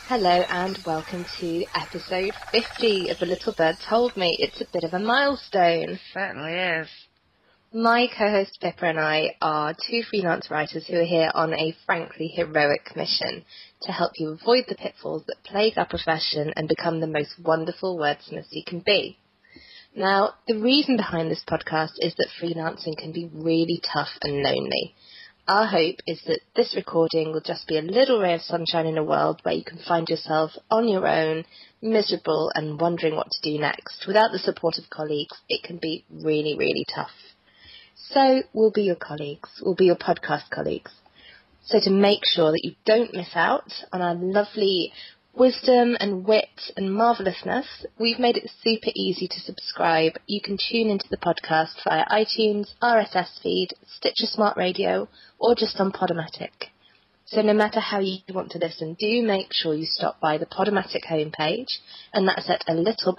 Hello and welcome to episode 50 of The Little Bird Told Me. It's a bit of a milestone. Certainly is. My co-host Pippa and I are two freelance writers who are here on a frankly heroic mission to help you avoid the pitfalls that plague our profession and become the most wonderful wordsmiths you can be. Now, the reason behind this podcast is that freelancing can be really tough and lonely. Our hope is that this recording will just be a little ray of sunshine in a world where you can find yourself on your own, miserable and wondering what to do next. Without the support of colleagues, it can be really, really tough. So we'll be your colleagues. We'll be your podcast colleagues. So to make sure that you don't miss out on our lovely wisdom and wit and marvellousness, we've made it super easy to subscribe. You can tune into the podcast via iTunes, RSS feed, Stitcher Smart Radio, or just on Podomatic. So no matter how you want to listen, do make sure you stop by the Podomatic homepage, and that's at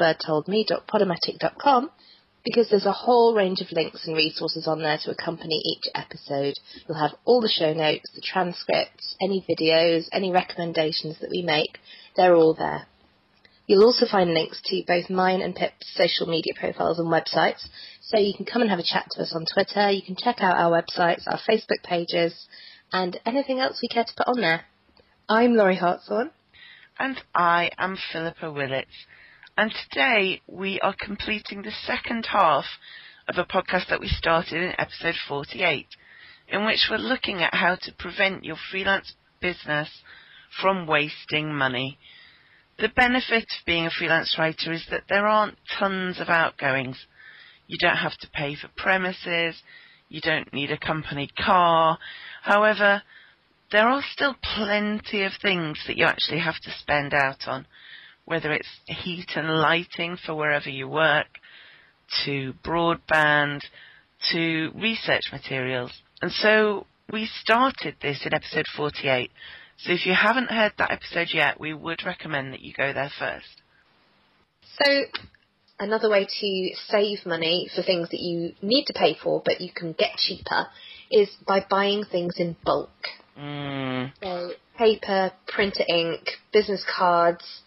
alittlebirdtoldme.podomatic.com, because there's a whole range of links and resources on there to accompany each episode. You'll have all the show notes, the transcripts, any videos, any recommendations that we make. They're all there. You'll also find links to both mine and Pip's social media profiles and websites, so you can come and have a chat to us on Twitter. You can check out our websites, our Facebook pages, and anything else we care to put on there. I'm Laurie Hartshorn. And I am Philippa Willits. And today we are completing the second half of a podcast that we started in episode 48, in which we're looking at how to prevent your freelance business from wasting money. The benefit of being a freelance writer is that there aren't tons of outgoings. You don't have to pay for premises, you don't need a company car. However, there are still plenty of things that you actually have to spend out on, whether it's heat and lighting for wherever you work, to broadband, to research materials. And so we started this in episode 48. So if you haven't heard that episode yet, we would recommend that you go there first. So another way to save money for things that you need to pay for but you can get cheaper is by buying things in bulk. So paper, printer ink, business cards,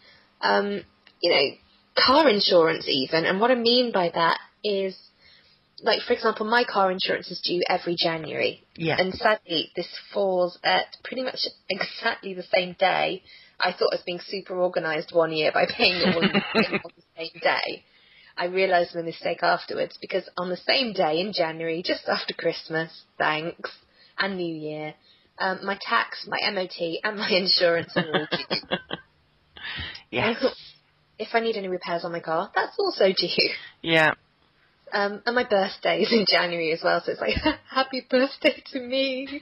car insurance even. And what I mean by that is, like, for example, my car insurance is due every January. Yeah. And sadly, this falls at pretty much exactly the same day. I thought I was being super organised one year by paying it all on the same day. I realised my mistake afterwards, because on the same day in January, just after Christmas, thanks, and New Year, my tax, my MOT, and my insurance are all due. Yes. I thought, if I need any repairs on my car, that's also due. Yeah. And my birthday is in January as well, so it's like, happy birthday to me.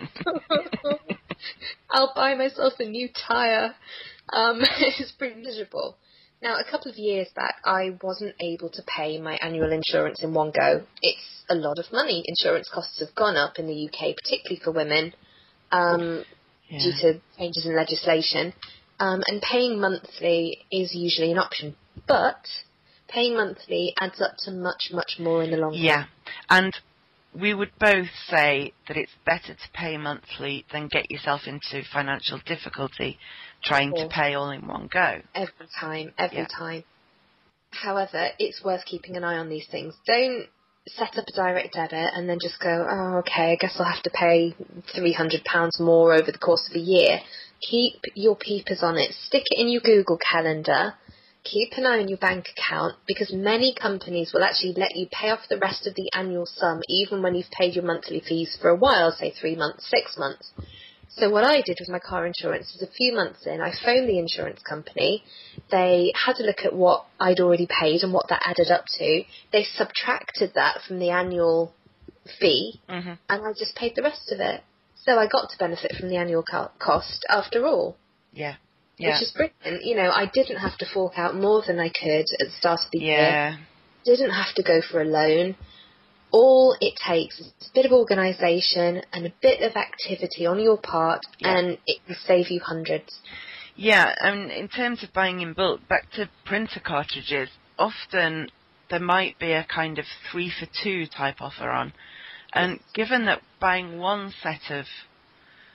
I'll buy myself a new tyre. It's pretty miserable. Now, a couple of years back, I wasn't able to pay my annual insurance in one go. It's a lot of money. Insurance costs have gone up in the UK, particularly for women, due to changes in legislation. And paying monthly is usually an option. But paying monthly adds up to much, much more in the long run. Yeah, and we would both say that it's better to pay monthly than get yourself into financial difficulty trying to pay all in one go. Every time. However, it's worth keeping an eye on these things. Don't set up a direct debit and then just go, oh, okay, I guess I'll have to pay £300 more over the course of a year. Keep your peepers on it. Stick it in your Google Calendar. Keep an eye on your bank account, because many companies will actually let you pay off the rest of the annual sum even when you've paid your monthly fees for a while, say 3 months, 6 months. So what I did with my car insurance was, a few months in, I phoned the insurance company. They had a look at what I'd already paid and what that added up to. They subtracted that from the annual fee, and I just paid the rest of it. So I got to benefit from the annual cost after all. Yeah. Which is brilliant. You know, I didn't have to fork out more than I could at the start of the year. Didn't have to go for a loan. All it takes is a bit of organisation and a bit of activity on your part, and it can save you hundreds. Yeah, I mean, in terms of buying in bulk, back to printer cartridges, often there might be a kind of 3 for 2 type offer on. And given that buying one set of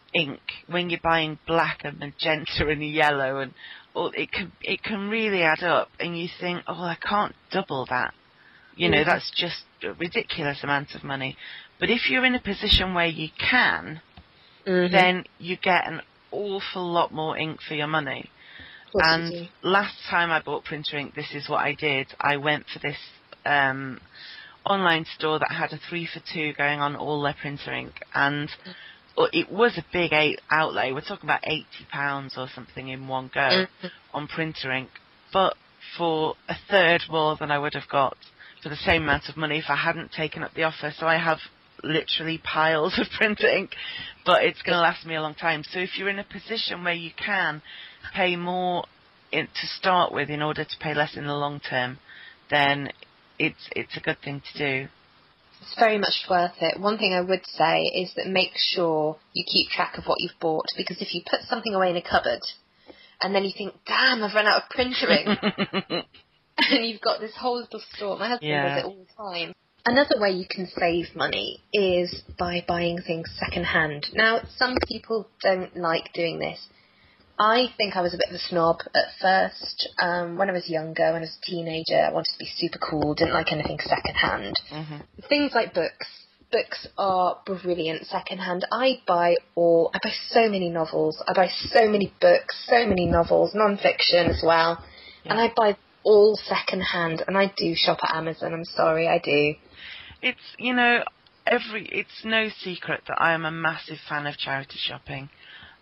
ink, when you're buying black and magenta and yellow, and it can really add up, and you think, oh, I can't double that. That's just a ridiculous amount of money. But if you're in a position where you can, then you get an awful lot more ink for your money. And last time I bought printer ink, this is what I did. I went for this online store that had a 3 for 2 going on all their printer ink, and it was a big outlay. We're talking about £80 or something in one go on printer ink, but for a third more than I would have got for the same amount of money if I hadn't taken up the offer. So I have literally piles of printer ink, but it's going to last me a long time. So if you're in a position where you can pay more to start with in order to pay less in the long term, then it's a good thing to do. It's very much worth it. One thing I would say is that make sure you keep track of what you've bought, because if you put something away in a cupboard and then you think, damn, I've run out of printer ink, and you've got this whole little store. My husband does it all the time. Another way you can save money is by buying things second-hand. Now, some people don't like doing this. I think I was a bit of a snob at first. When I was younger, when I was a teenager, I wanted to be super cool, didn't like anything second-hand. Things like books. Books are brilliant second-hand. I buy so many novels. I buy so many books, so many novels, non-fiction as well. Yeah. And I buy all second-hand, and I do shop at Amazon. I'm sorry, I do. It's, it's no secret that I am a massive fan of charity shopping.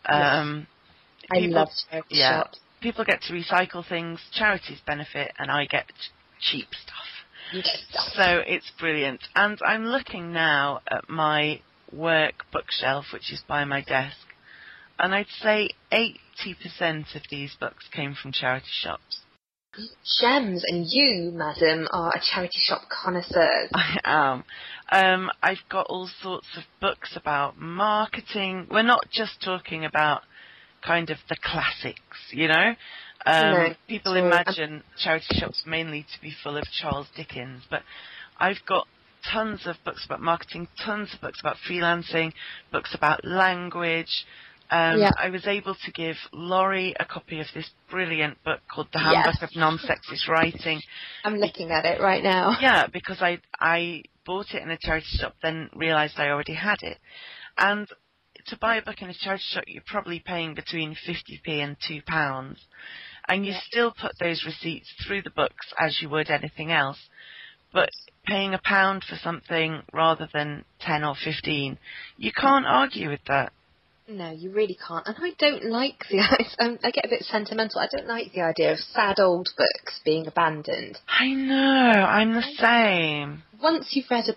I love charity shops. People get to recycle things, charities benefit, and I get cheap stuff. You get stuff. So it's brilliant. And I'm looking now at my work bookshelf, which is by my desk, and I'd say 80% of these books came from charity shops. Gems, and you, madam, are a charity shop connoisseur. I am. I've got all sorts of books about marketing. We're not just talking about kind of the classics, No, people imagine charity shops mainly to be full of Charles Dickens, but I've got tons of books about marketing, tons of books about freelancing, books about language. I was able to give Laurie a copy of this brilliant book called The Handbook of Non-Sexist Writing. I'm looking at it right now. Yeah, because I bought it in a charity shop, then realised I already had it. And to buy a book in a charity shop, you're probably paying between 50p and £2. And you still put those receipts through the books as you would anything else. But paying £1 for something rather than 10 or 15, you can't argue with that. No, you really can't. And I don't like I get a bit sentimental. I don't like the idea of sad old books being abandoned. I know, I'm the same. Once you've read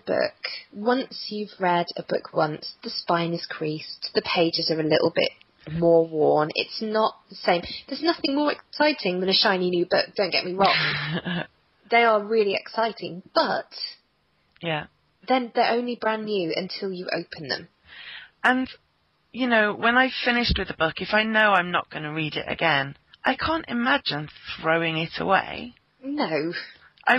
a book once, the spine is creased, the pages are a little bit more worn. It's not the same. There's nothing more exciting than a shiny new book, don't get me wrong. They are really exciting, but then they're only brand new until you open them. And when I've finished with a book, if I know I'm not going to read it again, I can't imagine throwing it away. No. I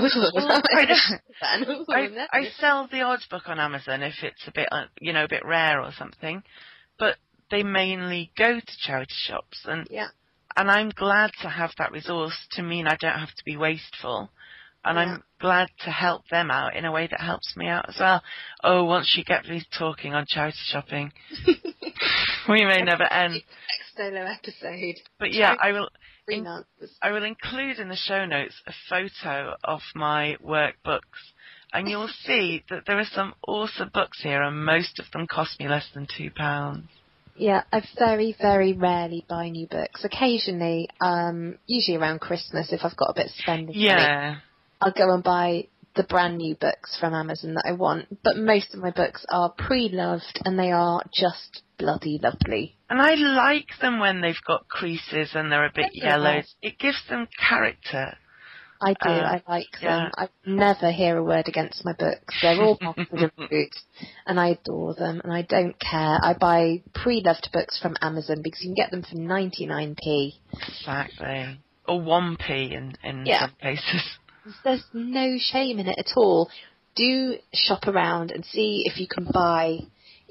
sell the odd book on Amazon if it's a bit rare or something, but they mainly go to charity shops, and I'm glad to have that resource to mean I don't have to be wasteful. And I'm glad to help them out in a way that helps me out as well. Oh, once you get me talking on charity shopping, we may never end. Next solo episode. But I will include in the show notes a photo of my workbooks, and you'll see that there are some awesome books here, and most of them cost me less than £2. Yeah, I very, very rarely buy new books. Occasionally, usually around Christmas, if I've got a bit of spending money, I'll go and buy the brand new books from Amazon that I want. But most of my books are pre-loved, and they are just bloody lovely. And I like them when they've got creases and they're a bit yellowed. It gives them character. I do. I like them. I never hear a word against my books. They're all positive reviews, and I adore them, and I don't care. I buy pre-loved books from Amazon because you can get them for 99p. Exactly. Or 1p in some cases. There's no shame in it at all. Do shop around and see if you can buy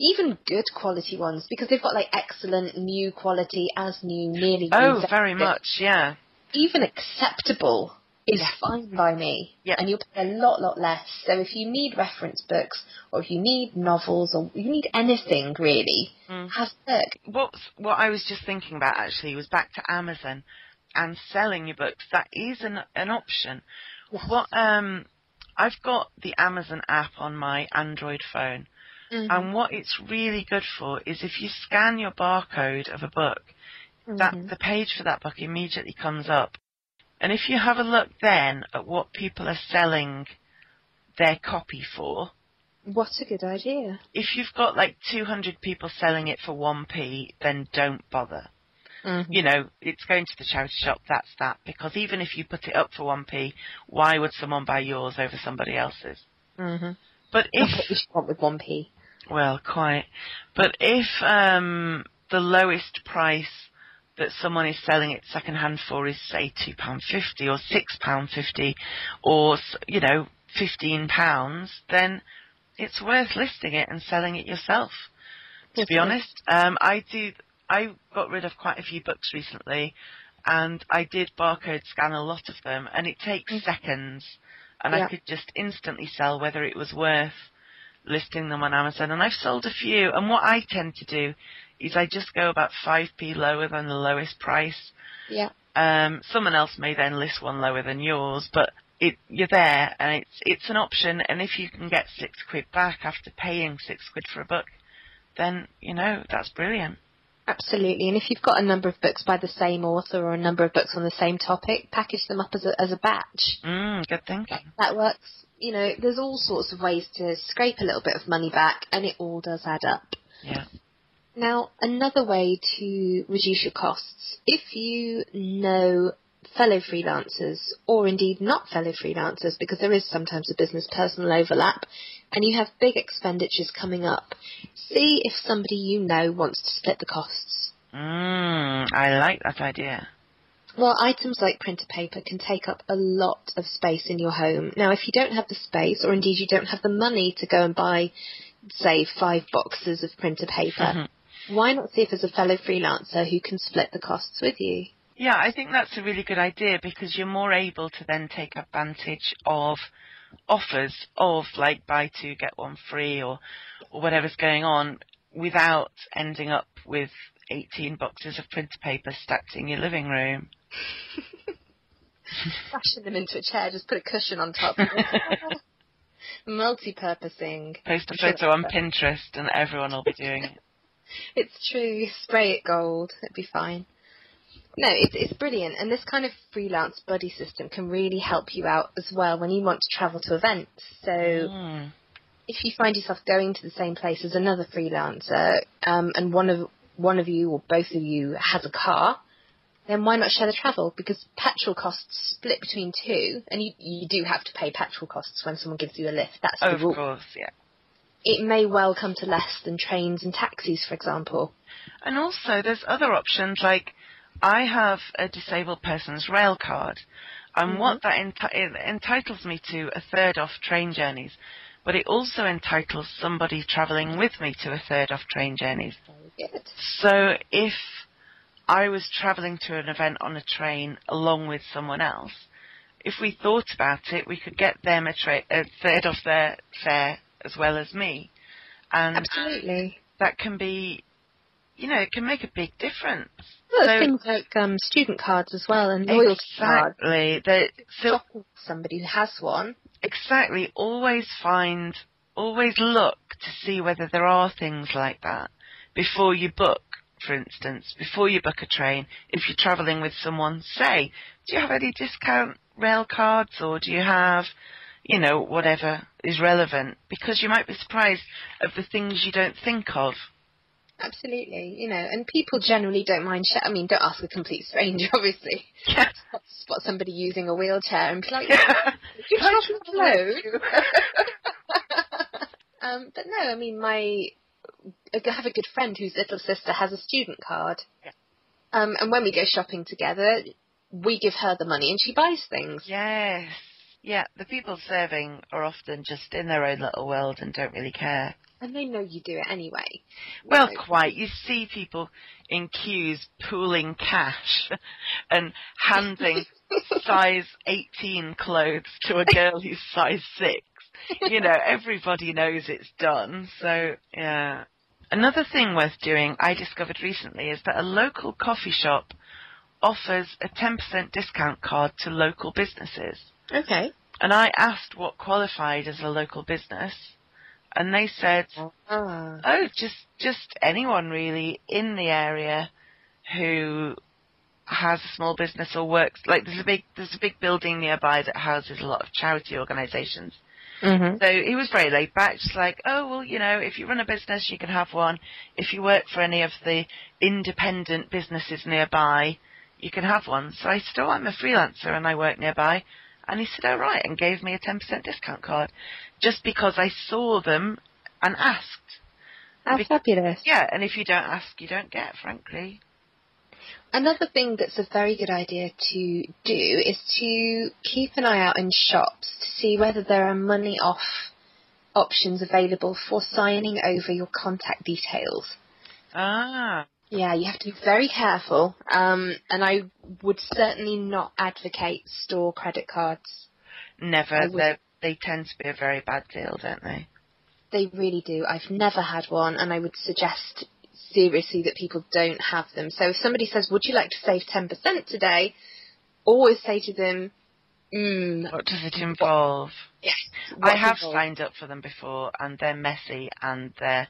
even good quality ones, because they've got like excellent, new quality, as new, nearly new. Oh, very much, yeah. Even acceptable is fine by me. Yeah. And you'll pay a lot less. So if you need reference books, or if you need novels, or you need anything really, have a look. What I was just thinking about actually was back to Amazon and selling your books. That is an option. Yes. I've got the Amazon app on my Android phone, and what it's really good for is if you scan your barcode of a book, that the page for that book immediately comes up. And if you have a look then at what people are selling their copy for... What a good idea. If you've got like 200 people selling it for 1p, then don't bother. You know, it's going to the charity shop, that's that. Because even if you put it up for 1p, why would someone buy yours over somebody else's? But if... That's what you should want with 1p. Well, quite. But if the lowest price that someone is selling it second-hand for is, say, £2.50 or £6.50 or, you know, £15, then it's worth listing it and selling it yourself, to be honest. I got rid of quite a few books recently, and I did barcode scan a lot of them, and it takes seconds, and I could just instantly sell whether it was worth listing them on Amazon. And I've sold a few, and what I tend to do is I just go about 5p lower than the lowest price. Yeah. Someone else may then list one lower than yours, but you're there, and it's an option. And if you can get £6 back after paying £6 for a book, then, you know, that's brilliant. Absolutely. And if you've got a number of books by the same author or a number of books on the same topic, package them up as a batch. Good thinking. That works. You know, there's all sorts of ways to scrape a little bit of money back, and it all does add up. Yeah. Now, another way to reduce your costs, if you know fellow freelancers, or indeed not fellow freelancers, because there is sometimes a business-personal overlap, and you have big expenditures coming up, see if somebody you know wants to split the costs. I like that idea. Well, items like printer paper can take up a lot of space in your home. Now, if you don't have the space, or indeed you don't have the money to go and buy, say, 5 boxes of printer paper, why not see if there's a fellow freelancer who can split the costs with you? Yeah, I think that's a really good idea, because you're more able to then take advantage of offers of, like, buy 2, get 1 free, or whatever's going on, without ending up with 18 boxes of printer paper stacked in your living room. Fashion them into a chair, just put a cushion on top. Multi-purposing. Post a photo on Pinterest and everyone will be doing it. It's true. Spray it gold. It'd be fine. No, it's brilliant. And this kind of freelance buddy system can really help you out as well when you want to travel to events. So if you find yourself going to the same place as another freelancer, and one of you or both of you has a car, then why not share the travel? Because petrol costs split between 2, and you do have to pay petrol costs when someone gives you a lift. That's the rule. Of course, yeah. It may well come to less than trains and taxis, for example. And also, there's other options, like I have a disabled person's rail card, and what that it entitles me to a third off train journeys, but it also entitles somebody travelling with me to a third off train journeys. Very good. So if I was travelling to an event on a train along with someone else, if we thought about it, we could get them a third off their fare as well as me. And absolutely. That can be, you know, it can make a big difference. Well, so, things like student cards as well, and loyalty cards. Exactly. Somebody who has one. Exactly. Always look to see whether there are things like that before you book. For instance, before you book a train, if you're travelling with someone, say, do you have any discount rail cards, or do you have, you know, whatever is relevant? Because you might be surprised of the things you don't think of. Absolutely, you know, and people generally don't mind don't ask a complete stranger, obviously. Yeah. Spot somebody using a wheelchair and be like, did you have a load? But no, I mean, I have a good friend whose little sister has a student card. Yeah. And when we go shopping together, we give her the money and she buys things. Yes. Yeah, the people serving are often just in their own little world and don't really care. And they know you do it anyway. Well, quite. You see people in queues pooling cash and handing size 18 clothes to a girl who's size 6. You know, everybody knows it's done. So, yeah. Another thing worth doing, I discovered recently, is that a local coffee shop offers a 10% discount card to local businesses. Okay. And I asked what qualified as a local business, and they said, oh, just anyone really in the area who has a small business or works. Like there's a big building nearby that houses a lot of charity organisations. Mm-hmm. So he was very laid back, just like, oh, well, you know, if you run a business, you can have one. If you work for any of the independent businesses nearby, you can have one. So I said, oh, I'm a freelancer and I work nearby. And he said, oh, right, and gave me a 10% discount card just because I saw them and asked. That's fabulous. Yeah, and if you don't ask, you don't get, frankly. Another thing that's a very good idea to do is to keep an eye out in shops to see whether there are money off options available for signing over your contact details. Ah. Yeah, you have to be very careful, and I would certainly not advocate store credit cards. Never. They tend to be a very bad deal, don't they? They really do. I've never had one, and I would suggest seriously that people don't have them. So if somebody says, would you like to save 10% today, always say to them, what does it involve? Yes. I have signed up for them before, and they're messy, and their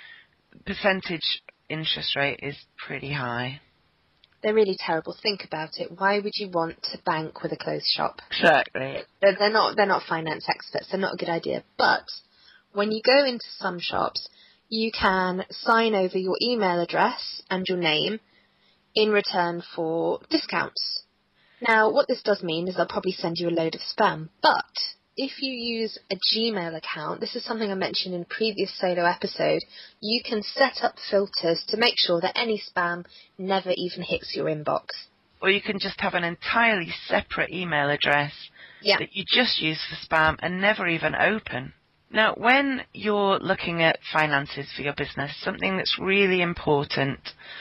percentage interest rate is pretty high. They're really terrible. Think about it. Why would you want to bank with a closed shop? Exactly. They're not finance experts. They're not a good idea. But when you go into some shops, you can sign over your email address and your name in return for discounts. Now, what this does mean is they'll probably send you a load of spam. But if you use a Gmail account, this is something I mentioned in a previous solo episode, you can set up filters to make sure that any spam never even hits your inbox. Or you can just have an entirely separate email address that you just use for spam and never even open. Now, when you're looking at finances for your business, something that's really important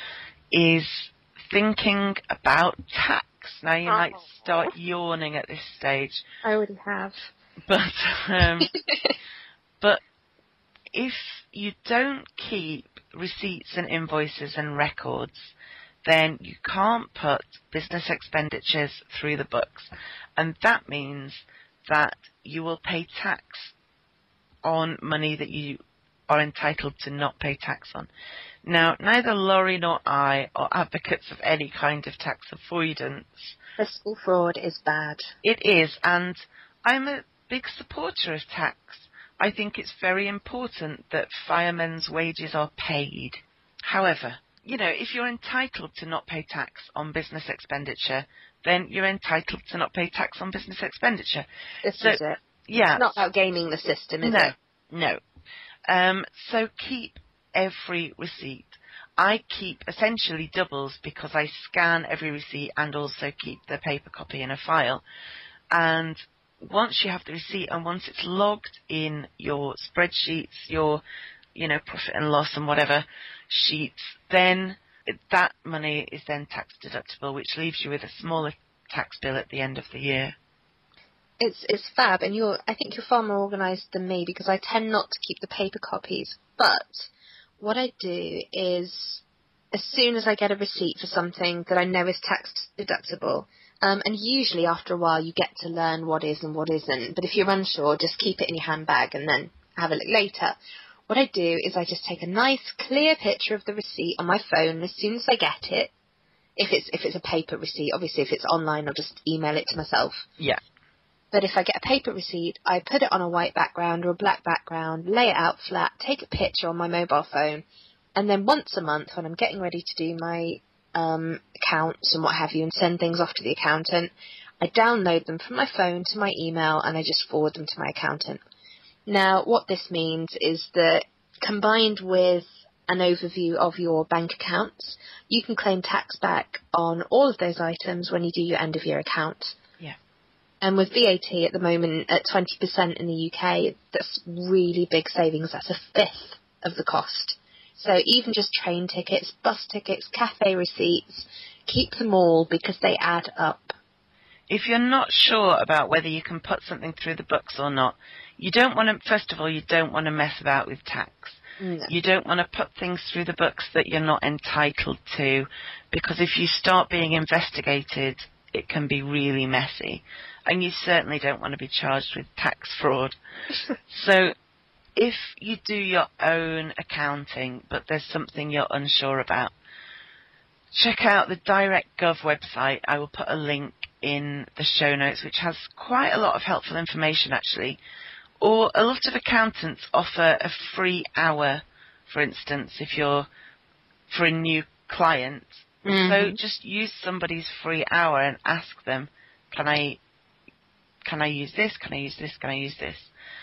is thinking about tax. Now, you might start yawning at this stage. I already have. But if you don't keep receipts and invoices and records, then you can't put business expenditures through the books. And that means that you will pay tax on money that you are entitled to not pay tax on. Now, neither Laurie nor I are advocates of any kind of tax avoidance. Fiscal fraud is bad. It is, and I'm a big supporter of tax. I think it's very important that firemen's wages are paid. However, you know, if you're entitled to not pay tax on business expenditure, then you're entitled to not pay tax on business expenditure. This is it. Yeah. It's not about gaming the system, is it? No. So keep every receipt. I keep essentially doubles because I scan every receipt and also keep the paper copy in a file. And once you have the receipt and once it's logged in your spreadsheets, your, profit and loss and whatever sheets, then that money is then tax deductible, which leaves you with a smaller tax bill at the end of the year. It's fab, and I think you're far more organised than me because I tend not to keep the paper copies. But what I do is, as soon as I get a receipt for something that I know is tax deductible, and usually after a while you get to learn what is and what isn't. But if you're unsure, just keep it in your handbag and then have a look later. What I do is I just take a nice clear picture of the receipt on my phone as soon as I get it. If it's a paper receipt, obviously if it's online, I'll just email it to myself. Yeah. But if I get a paper receipt, I put it on a white background or a black background, lay it out flat, take a picture on my mobile phone, and then once a month when I'm getting ready to do my accounts and what have you and send things off to the accountant, I download them from my phone to my email and I just forward them to my accountant. Now, what this means is that combined with an overview of your bank accounts, you can claim tax back on all of those items when you do your end of year account. Yeah. And with VAT at the moment at 20% in the UK, that's really big savings. That's a fifth of the cost. So even just train tickets, bus tickets, cafe receipts, keep them all because they add up. If you're not sure about whether you can put something through the books or not, you don't want to, first of all, you don't want to mess about with tax. No. You don't want to put things through the books that you're not entitled to, because if you start being investigated, it can be really messy. And you certainly don't want to be charged with tax fraud. So if you do your own accounting, but there's something you're unsure about, check out the DirectGov website. I will put a link in the show notes, which has quite a lot of helpful information, actually. Or a lot of accountants offer a free hour, for instance, if you're for a new client. So just use somebody's free hour and ask them, can I use this? Can I use this? Can I use this?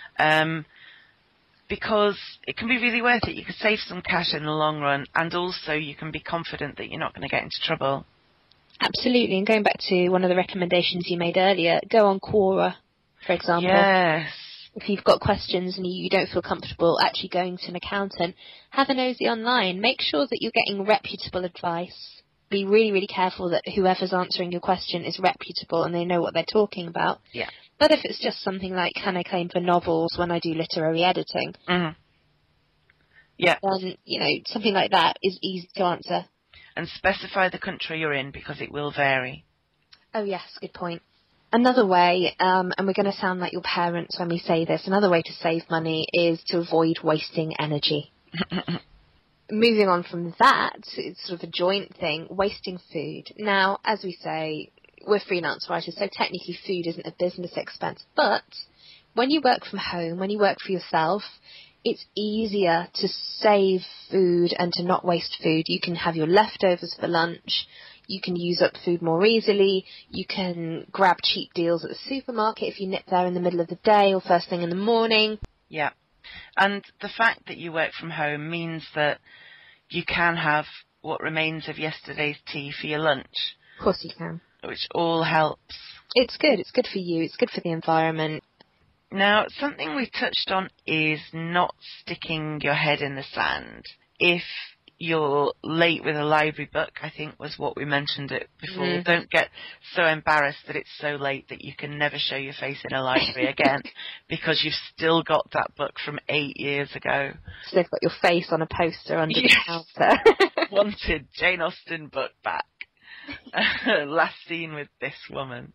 Because it can be really worth it. You can save some cash in the long run, and also you can be confident that you're not going to get into trouble. Absolutely, and going back to one of the recommendations you made earlier, go on Quora, for example. Yes. If you've got questions and you don't feel comfortable actually going to an accountant, have a nosy online. Make sure that you're getting reputable advice. Be really, really careful that whoever's answering your question is reputable and they know what they're talking about. Yeah. But if it's just something like, can I claim for novels when I do literary editing? Mm-hmm. Yeah. Then, something like that is easy to answer. And specify the country you're in, because it will vary. Oh, yes, good point. Another way, and we're going to sound like your parents when we say this, another way to save money is to avoid wasting energy. Moving on from that, it's sort of a joint thing, wasting food. Now, as we say, we're freelance writers, so technically food isn't a business expense. But when you work from home, when you work for yourself, it's easier to save food and to not waste food. You can have your leftovers for lunch. You can use up food more easily. You can grab cheap deals at the supermarket if you nip there in the middle of the day or first thing in the morning. Yeah. And the fact that you work from home means that you can have what remains of yesterday's tea for your lunch. Of course you can. Which all helps. It's good. It's good for you. It's good for the environment. Now, something we touched on is not sticking your head in the sand. If you're late with a library book, I think was what we mentioned it before. Mm. Don't get so embarrassed that it's so late that you can never show your face in a library again because you've still got that book from 8 years ago. So they've got your face on a poster under the counter. Wanted Jane Austen book back. Last seen with this woman.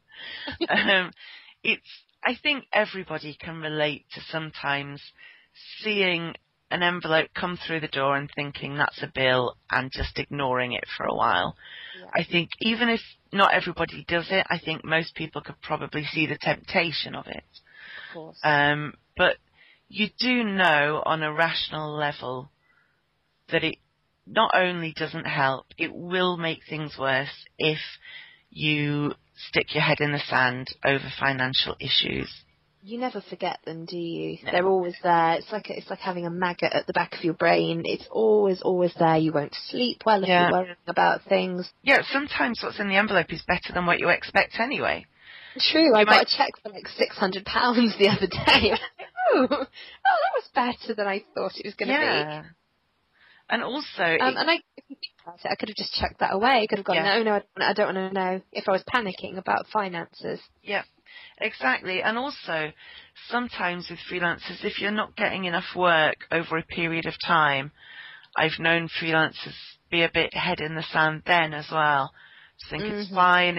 I think everybody can relate to sometimes seeing an envelope come through the door and thinking that's a bill and just ignoring it for a while. Yeah. I think even if not everybody does it, I think most people could probably see the temptation of it. Of course. But you do know on a rational level that it not only doesn't help, it will make things worse if you stick your head in the sand over financial issues. You never forget them, do you? No. They're always there. It's like having a maggot at the back of your brain. It's always there. You won't sleep well if you're worrying about things. Yeah, sometimes what's in the envelope is better than what you expect anyway. True. I got a cheque for like £600 the other day. Oh, that was better than I thought it was going to be. And also... if you think about it, I could have just chucked that away. I could have gone, no, I don't want to know, if I was panicking about finances. Yeah, exactly. And also, sometimes with freelancers, if you're not getting enough work over a period of time, I've known freelancers be a bit head in the sand then as well. Just think it's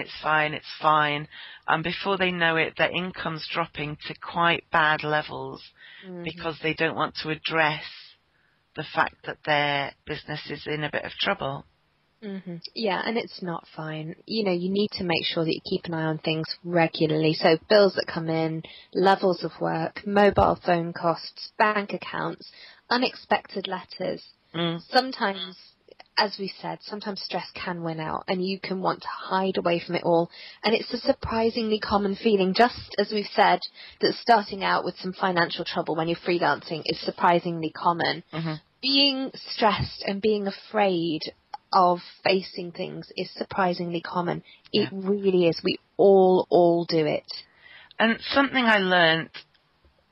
fine. And before they know it, their income's dropping to quite bad levels because they don't want to address the fact that their business is in a bit of trouble. Mm-hmm. Yeah, and it's not fine. You need to make sure that you keep an eye on things regularly. So bills that come in, levels of work, mobile phone costs, bank accounts, unexpected letters. Sometimes, as we said, sometimes stress can win out and you can want to hide away from it all. And it's a surprisingly common feeling, just as we've said, that starting out with some financial trouble when you're freelancing is surprisingly common. Mm-hmm. Being stressed and being afraid of facing things is surprisingly common. It really is. We all do it. And something I learned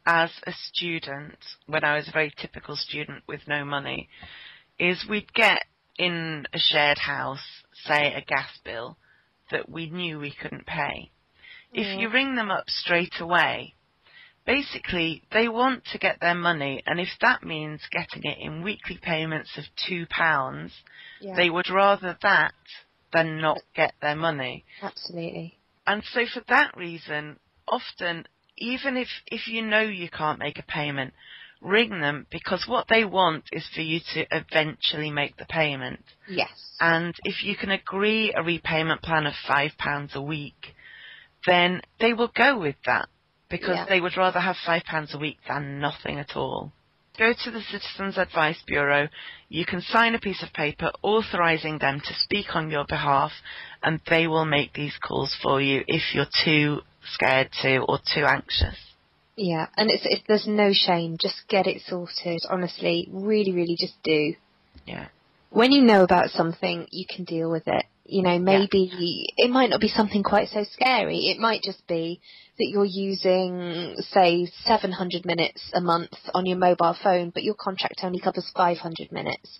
as a student, when I was a very typical student with no money, is we'd get in a shared house, say a gas bill, that we knew we couldn't pay. If you ring them up straight away, basically they want to get their money, and if that means getting it in weekly payments of £2, they would rather that than not get their money. Absolutely. And so for that reason, often, even if you know you can't make a payment, ring them, because what they want is for you to eventually make the payment. Yes. And if you can agree a repayment plan of £5 a week, then they will go with that, because they would rather have £5 a week than nothing at all. Go to the Citizens Advice Bureau. You can sign a piece of paper authorising them to speak on your behalf, and they will make these calls for you if you're too scared to or too anxious. Yeah, and there's no shame. Just get it sorted. Honestly, really, really just do. Yeah. When you know about something, you can deal with it. You know, maybe it might not be something quite so scary. It might just be that you're using, say, 700 minutes a month on your mobile phone, but your contract only covers 500 minutes.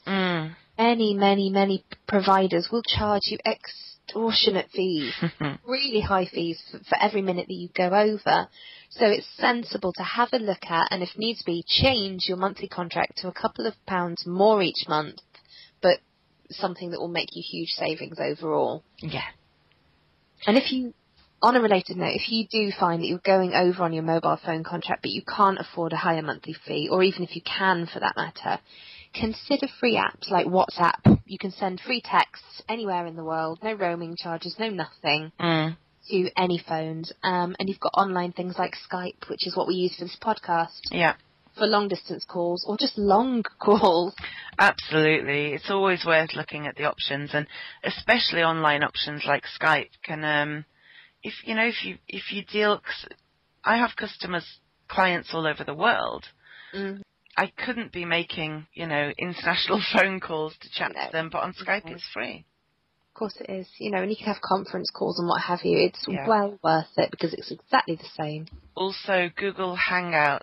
Many providers will charge you extortionate fees, really high fees for every minute that you go over. So it's sensible to have a look at, and if needs be, change your monthly contract to a couple of pounds more each month, but something that will make you huge savings overall. Yeah. And if you, on a related note, if you do find that you're going over on your mobile phone contract but you can't afford a higher monthly fee, or even if you can for that matter, consider free apps like WhatsApp. You can send free texts anywhere in the world, no roaming charges, no nothing, to any phones. And you've got online things like Skype, which is what we use for this podcast. Yeah. For long distance calls or just long calls. Absolutely. It's always worth looking at the options, and especially online options like Skype can, if you deal, I have clients all over the world. I couldn't be making, international phone calls to chat to them, but on Skype it's free. Of course it is. And you can have conference calls and what have you. It's well worth it because it's exactly the same. Also, Google Hangouts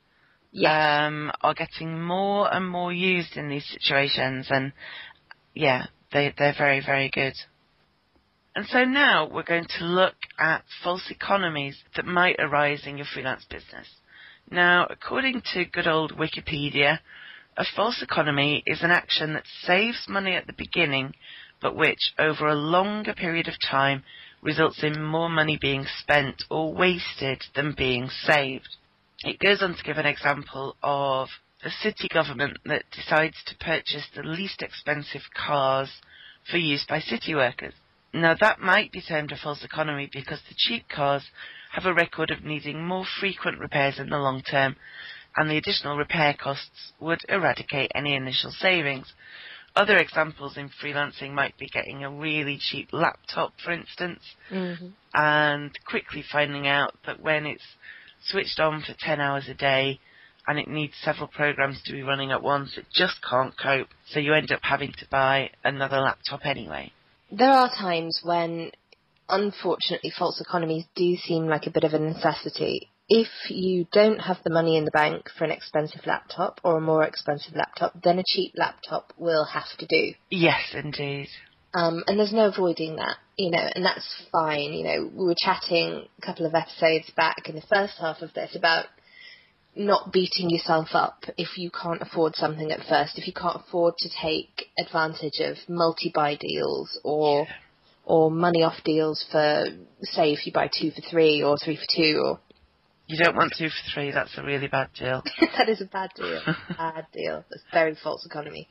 are getting more and more used in these situations, and they're very, very good. And so now we're going to look at false economies that might arise in your freelance business. Now, according to good old Wikipedia, a false economy is an action that saves money at the beginning, but which, over a longer period of time, results in more money being spent or wasted than being saved. It goes on to give an example of a city government that decides to purchase the least expensive cars for use by city workers. Now, that might be termed a false economy because the cheap cars have a record of needing more frequent repairs in the long term, and the additional repair costs would eradicate any initial savings. Other examples in freelancing might be getting a really cheap laptop, for instance, and quickly finding out that when it's switched on for 10 hours a day and it needs several programs to be running at once, it just can't cope, so you end up having to buy another laptop anyway. There are times when, unfortunately, false economies do seem like a bit of a necessity. If you don't have the money in the bank for an expensive laptop or a more expensive laptop, then a cheap laptop will have to do. Yes, indeed. And there's no avoiding that, and that's fine. We were chatting a couple of episodes back in the first half of this about not beating yourself up if you can't afford something at first, if you can't afford to take advantage of multi-buy deals or money off deals for, say, if you buy 2 for 3 or 3 for 2 or... You don't want 2 for 3, that's a really bad deal. That is a bad deal. Bad deal. That's very false economy.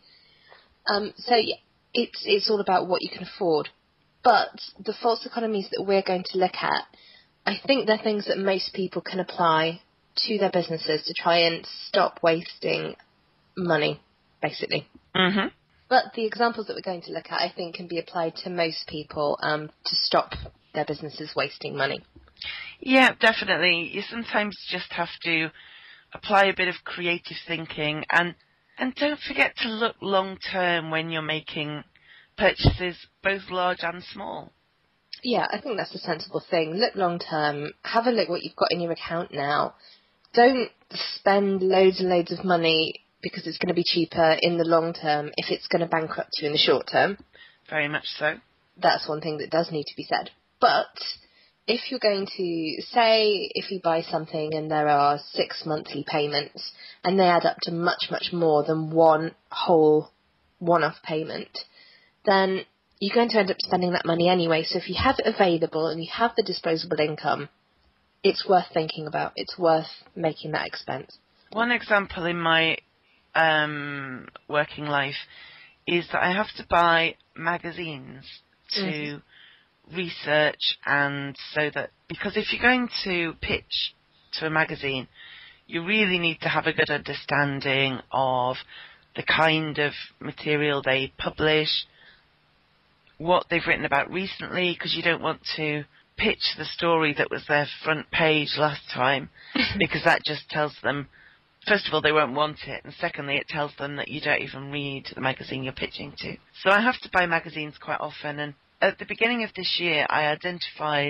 It's all about what you can afford. But the false economies that we're going to look at, I think they're things that most people can apply to their businesses to try and stop wasting money, basically. But the examples that we're going to look at, I think, can be applied to most people to stop their businesses wasting money. Yeah, definitely. You sometimes just have to apply a bit of creative thinking, and don't forget to look long term when you're making purchases, both large and small. Yeah, I think that's a sensible thing. Look long term. Have a look what you've got in your account now. don't spend loads and loads of money because it's going to be cheaper in the long term if it's going to bankrupt you in the short term. Very much so. That's one thing that does need to be said. But if you're going to, say, if you buy something and there are 6 monthly payments and they add up to much, much more than one whole one-off payment, then you're going to end up spending that money anyway. So if you have it available and you have the disposable income, it's worth thinking about. It's worth making that expense. One example in my working life is that I have to buy magazines to research, and so that, because if you're going to pitch to a magazine, you really need to have a good understanding of the kind of material they publish, what they've written about recently, because you don't want to pitch the story that was their front page last time, because that just tells them, first of all, they won't want it, and secondly, it tells them that you don't even read the magazine you're pitching to. So I have to buy magazines quite often, and at the beginning of this year, I identified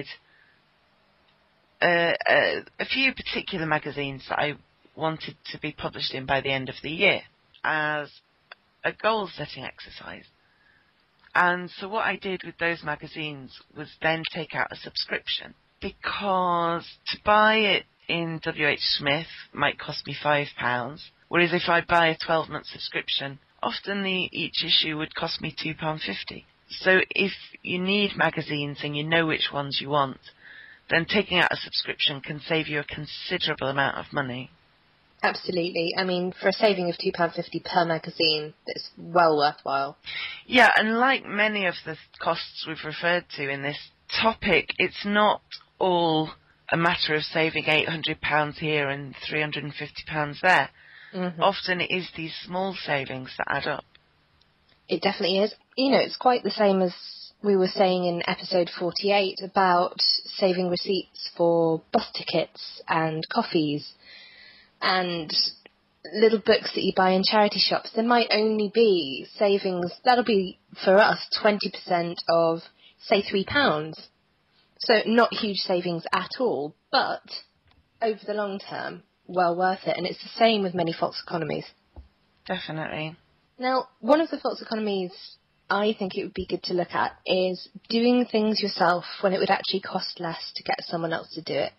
a few particular magazines that I wanted to be published in by the end of the year as a goal-setting exercise. And so what I did with those magazines was then take out a subscription, because to buy it in WH Smith might cost me £5, whereas if I buy a 12-month subscription, often each issue would cost me £2.50. So if you need magazines and you know which ones you want, then taking out a subscription can save you a considerable amount of money. Absolutely. I mean, for a saving of £2.50 per magazine, it's well worthwhile. Yeah, and like many of the costs we've referred to in this topic, it's not all a matter of saving £800 here and £350 there. Mm-hmm. Often it is these small savings that add up. It definitely is. You know, it's quite the same as we were saying in episode 48 about saving receipts for bus tickets and coffees and little books that you buy in charity shops. There might only be savings, that'll be for us 20% of, say, £3. So not huge savings at all, but over the long term, well worth it. And it's the same with many false economies. Definitely. Now, one of the false economies I think it would be good to look at is doing things yourself when it would actually cost less to get someone else to do it.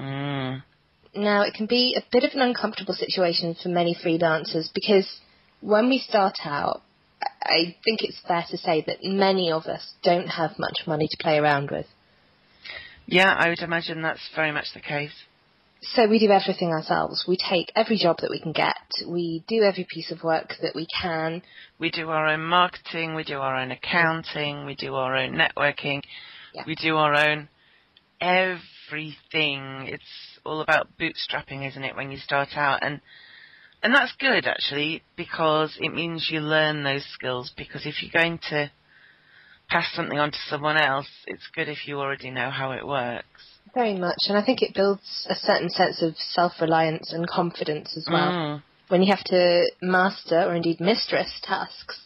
Now, it can be a bit of an uncomfortable situation for many freelancers, because when we start out, I think it's fair to say that many of us don't have much money to play around with. Yeah, I would imagine that's very much the case. So we do everything ourselves. We take every job that we can get. We do every piece of work that we can. We do our own marketing. We do our own accounting. We do our own networking. Yeah. We do our own everything. It's all about bootstrapping, isn't it, when you start out? And that's good, actually, because it means you learn those skills. Because if you're going to pass something on to someone else, it's good if you already know how it works. Very much, and I think it builds a certain sense of self-reliance and confidence as well. When you have to master, or indeed mistress, tasks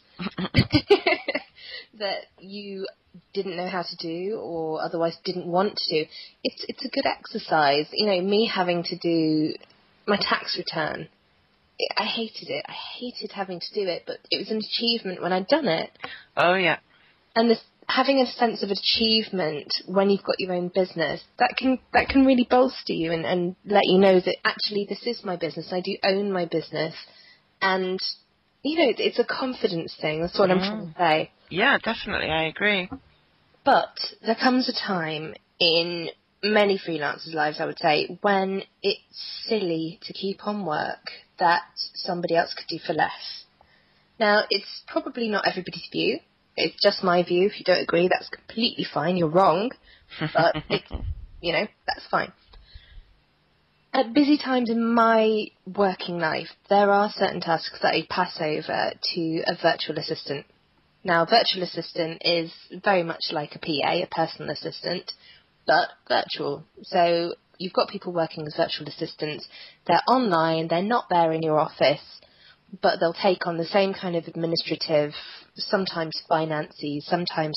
that you didn't know how to do or otherwise didn't want to do. It's a good exercise. You know, me having to do my tax return, I hated it. I hated having to do it, but it was an achievement when I'd done it. Oh, yeah. And having a sense of achievement when you've got your own business, that can really bolster you and let you know that actually this is my business. I do own my business. And, you know, it's a confidence thing. That's what I'm trying to say. Yeah, definitely. I agree. But there comes a time in many freelancers' lives, I would say, when it's silly to keep on work that somebody else could do for less. Now, it's probably not everybody's view. It's just my view. If you don't agree, that's completely fine. You're wrong. But, that's fine. At busy times in my working life, there are certain tasks that I pass over to a virtual assistant. Now, a virtual assistant is very much like a PA, a personal assistant, but virtual. So you've got people working as virtual assistants. They're online. They're not there in your office, but they'll take on the same kind of administrative, sometimes financy, sometimes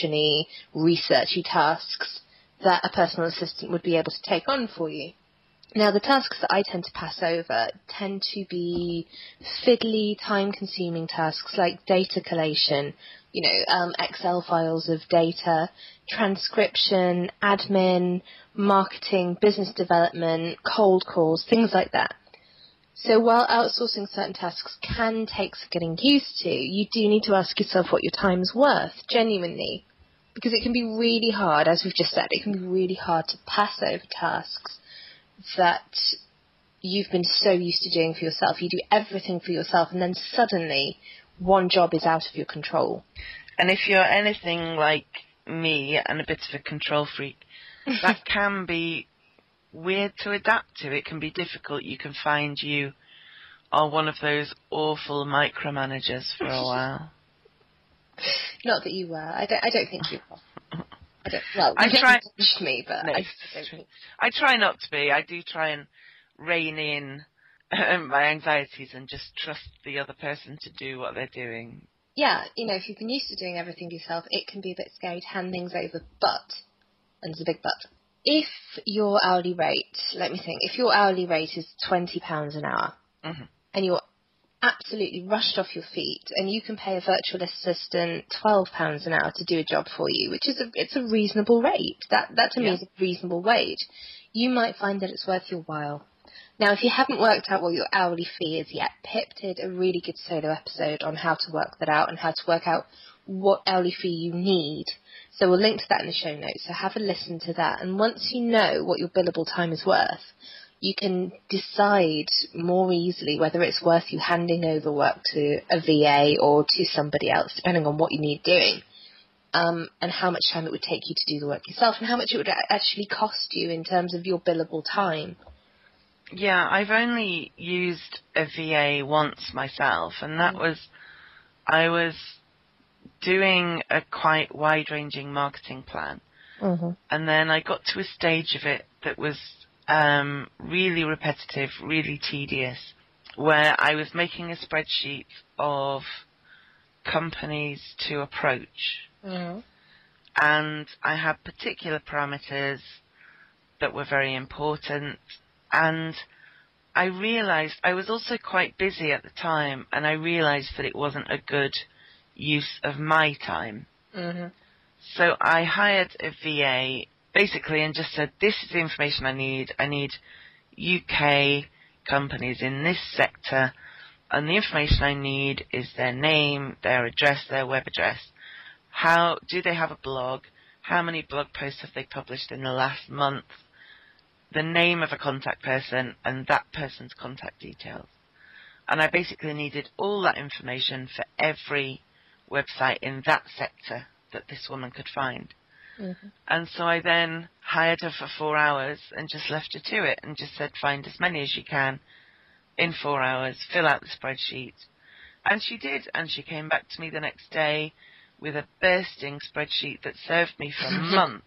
transcription-y, researchy tasks that a personal assistant would be able to take on for you. Now, the tasks that I tend to pass over tend to be fiddly, time-consuming tasks like data collation, Excel files of data, transcription, admin, marketing, business development, cold calls, things like that. So while outsourcing certain tasks can take some getting used to, you do need to ask yourself what your time's worth, genuinely. Because it can be really hard, as we've just said, it can be really hard to pass over tasks that you've been so used to doing for yourself. You do everything for yourself, and then suddenly one job is out of your control. And if you're anything like me and a bit of a control freak, that can be weird to adapt to. It can be difficult. You can find you are one of those awful micromanagers for a while. Not that you were. I don't think you were. I try me, but no, I try not to be. I do try and rein in my anxieties and just trust the other person to do what they're doing. Yeah, if you've been used to doing everything yourself, it can be a bit scary to hand things over. But, and there's a big but, if your hourly rate, let me think, if your hourly rate is £20 an hour, mm-hmm. and you're absolutely rushed off your feet, and you can pay a virtual assistant £12 an hour to do a job for you, which is it's a reasonable rate. That to me is a reasonable wage. You might find that it's worth your while. Now, if you haven't worked out what your hourly fee is yet, Pip did a really good solo episode on how to work that out and how to work out what hourly fee you need. So we'll link to that in the show notes. So have a listen to that. And once you know what your billable time is worth, you can decide more easily whether it's worth you handing over work to a VA or to somebody else, depending on what you need doing, and how much time it would take you to do the work yourself, and how much it would actually cost you in terms of your billable time. Yeah, I've only used a VA once myself, and that was, I was doing a quite wide-ranging marketing plan, and then I got to a stage of it that was really repetitive, really tedious, where I was making a spreadsheet of companies to approach, and I had particular parameters that were very important, and I realised I was also quite busy at the time, and I realised that it wasn't a good use of my time. So I hired a VA basically and just said, this is the information I need. I need UK companies in this sector, and the information I need is their name, their address, their web address. How do they have a blog? How many blog posts have they published in the last month? The name of a contact person and that person's contact details. And I basically needed all that information for every website in that sector that this woman could find. And so I then hired her for 4 hours and just left her to it and just said, find as many as you can in 4 hours, fill out the spreadsheet. And she did, and she came back to me the next day with a bursting spreadsheet that served me for months.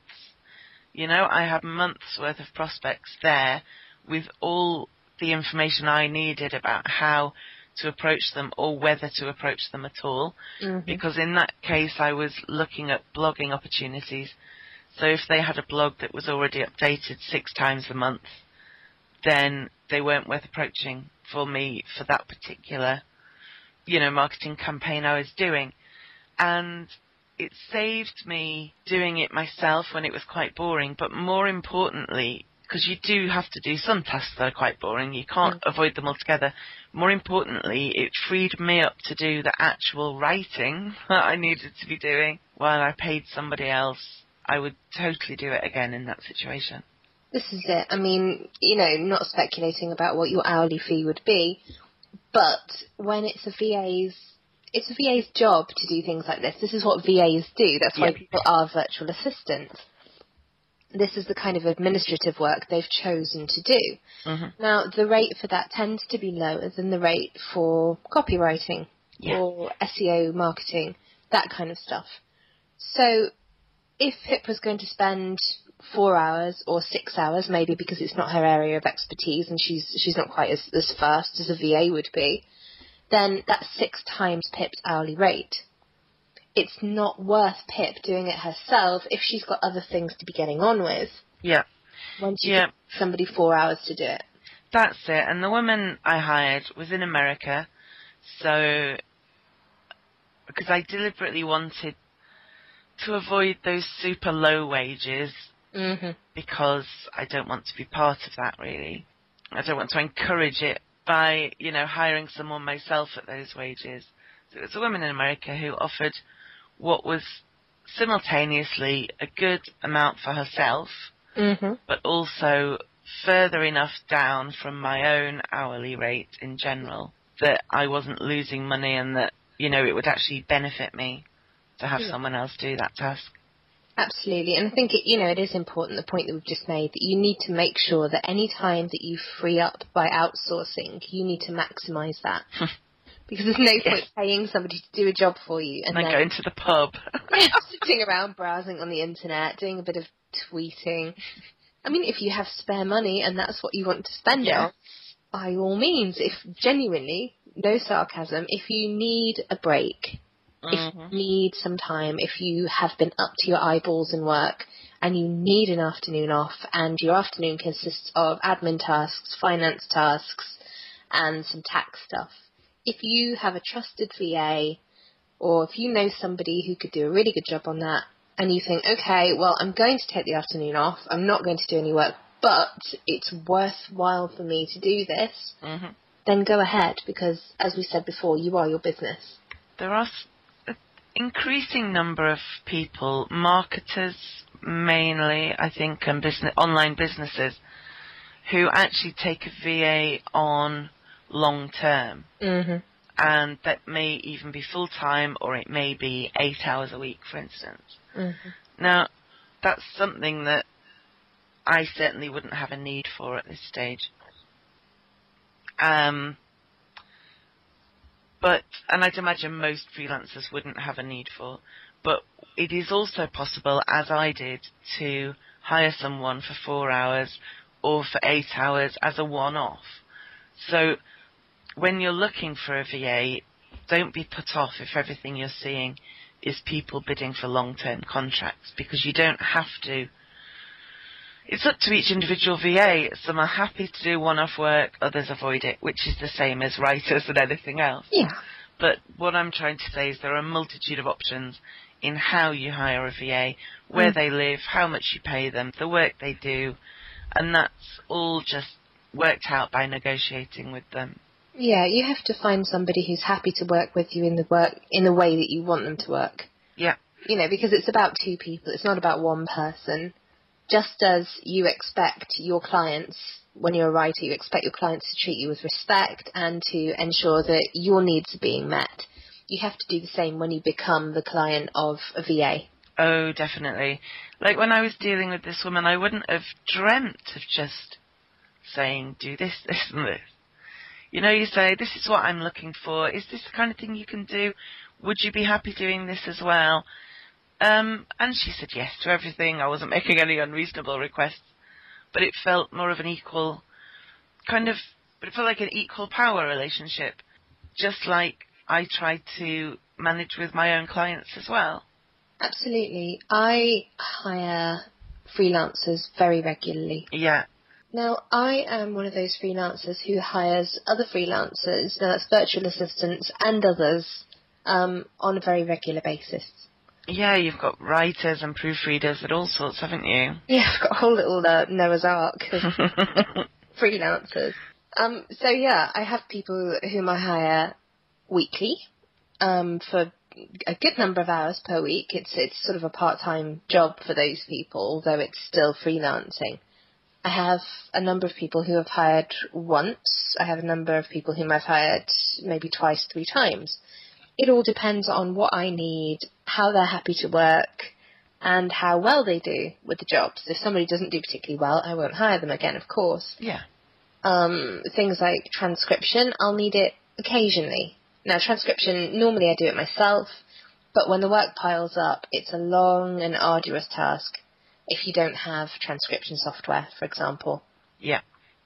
I had months worth of prospects there with all the information I needed about how to approach them or whether to approach them at all. Because in that case I was looking at blogging opportunities. So if they had a blog that was already updated 6 times a month, then they weren't worth approaching for me for that particular, marketing campaign I was doing. And it saved me doing it myself when it was quite boring, but more importantly, because you do have to do some tasks that are quite boring, you can't avoid them altogether. More importantly, it freed me up to do the actual writing that I needed to be doing while I paid somebody else. I would totally do it again in that situation. This is it. I mean, not speculating about what your hourly fee would be, but when it's a VA's job to do things like this. This is what VAs do. That's why people are virtual assistants. This is the kind of administrative work they've chosen to do. Now, the rate for that tends to be lower than the rate for copywriting or SEO marketing, that kind of stuff. So if Pip was going to spend 4 hours or 6 hours, maybe because it's not her area of expertise and she's not quite as fast as a VA would be, then that's 6 times Pip's hourly rate. It's not worth Pip doing it herself if she's got other things to be getting on with. Yeah. Once you give somebody 4 hours to do it. That's it. And the woman I hired was in America, so because I deliberately wanted to avoid those super low wages, because I don't want to be part of that, really. I don't want to encourage it by, hiring someone myself at those wages. So it was a woman in America who offered what was simultaneously a good amount for herself, but also further enough down from my own hourly rate in general that I wasn't losing money and that, it would actually benefit me to have someone else do that task. Absolutely. And I think, it is important, the point that we've just made, that you need to make sure that any time that you free up by outsourcing, you need to maximise that. Because there's no point paying somebody to do a job for you and then going to the pub. Sitting around browsing on the internet, doing a bit of tweeting. I mean, if you have spare money and that's what you want to spend it on, by all means, if genuinely, no sarcasm, if you need a break, if you need some time, if you have been up to your eyeballs in work and you need an afternoon off, and your afternoon consists of admin tasks, finance tasks, and some tax stuff, if you have a trusted VA, or if you know somebody who could do a really good job on that, and you think, okay, well, I'm going to take the afternoon off, I'm not going to do any work, but it's worthwhile for me to do this, then go ahead, because, as we said before, you are your business. There are an increasing number of people, marketers mainly, I think, and online businesses, who actually take a VA on long term. And that may even be full-time, or it may be 8 hours a week, for instance. Now, that's something that I certainly wouldn't have a need for at this stage. And I'd imagine most freelancers wouldn't have a need for. But it is also possible, as I did, to hire someone for 4 hours or for 8 hours as a one-off. So when you're looking for a VA, don't be put off if everything you're seeing is people bidding for long-term contracts, because you don't have to. It's up to each individual VA. Some are happy to do one-off work, others avoid it, which is the same as writers and anything else. But what I'm trying to say is there are a multitude of options in how you hire a VA, where they live, how much you pay them, the work they do, and that's all just worked out by negotiating with them. Yeah, you have to find somebody who's happy to work with you in the way that you want them to work. Yeah. Because it's about two people, it's not about one person. Just as you expect your clients, when you're a writer, you expect your clients to treat you with respect and to ensure that your needs are being met. You have to do the same when you become the client of a VA. Oh, definitely. Like when I was dealing with this woman, I wouldn't have dreamt of just saying, do this, this and this. You say, this is what I'm looking for. Is this the kind of thing you can do? Would you be happy doing this as well? And she said yes to everything. I wasn't making any unreasonable requests. But it felt more of an equal but it felt like an equal power relationship. Just like I tried to manage with my own clients as well. Absolutely. I hire freelancers very regularly. Yeah. Now, I am one of those freelancers who hires other freelancers, now that's virtual assistants and others, on a very regular basis. Yeah, you've got writers and proofreaders and all sorts, haven't you? Yeah, I've got a whole little Noah's Ark of freelancers. So yeah, I have people whom I hire weekly, for a good number of hours per week. It's sort of a part-time job for those people, although it's still freelancing. I have a number of people who I've hired once. I have a number of people whom I've hired maybe twice, 3 times. It all depends on what I need, how they're happy to work, and how well they do with the jobs. If somebody doesn't do particularly well, I won't hire them again, of course. Yeah. Things like transcription, I'll need it occasionally. Now, transcription, normally I do it myself, but when the work piles up, it's a long and arduous task if you don't have transcription software, for example. Yeah.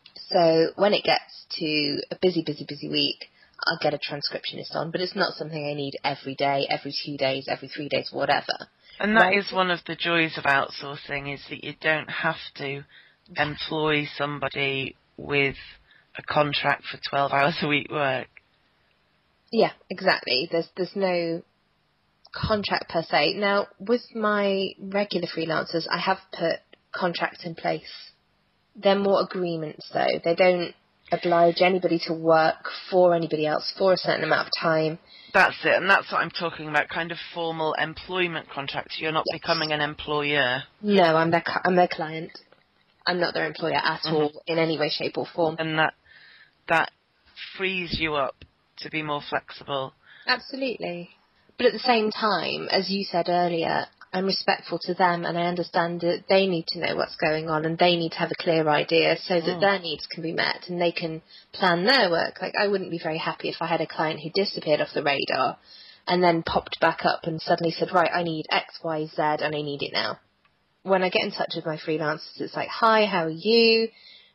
So when it gets to a busy week, I'll get a transcriptionist on, but it's not something I need every day, every 2 days, every 3 days, whatever. And that is one of the joys of outsourcing, is that you don't have to employ somebody with a contract for 12 hours a week work. Yeah, exactly. There's no contract per se. Now, with my regular freelancers, I have put contracts in place. They're more agreements, though. They don't oblige anybody to work for anybody else for a certain amount of time. That's it, and that's what I'm talking about, kind of formal employment contracts. You're not becoming an employer. No, I'm their client. I'm not their employer at all in any way, shape or form. And that frees you up to be more flexible. Absolutely. But at the same time, as you said earlier, I'm respectful to them, and I understand that they need to know what's going on and they need to have a clear idea so that their needs can be met and they can plan their work. Like, I wouldn't be very happy if I had a client who disappeared off the radar and then popped back up and suddenly said, right, I need X, Y, Z, and I need it now. When I get in touch with my freelancers, it's like, hi, how are you?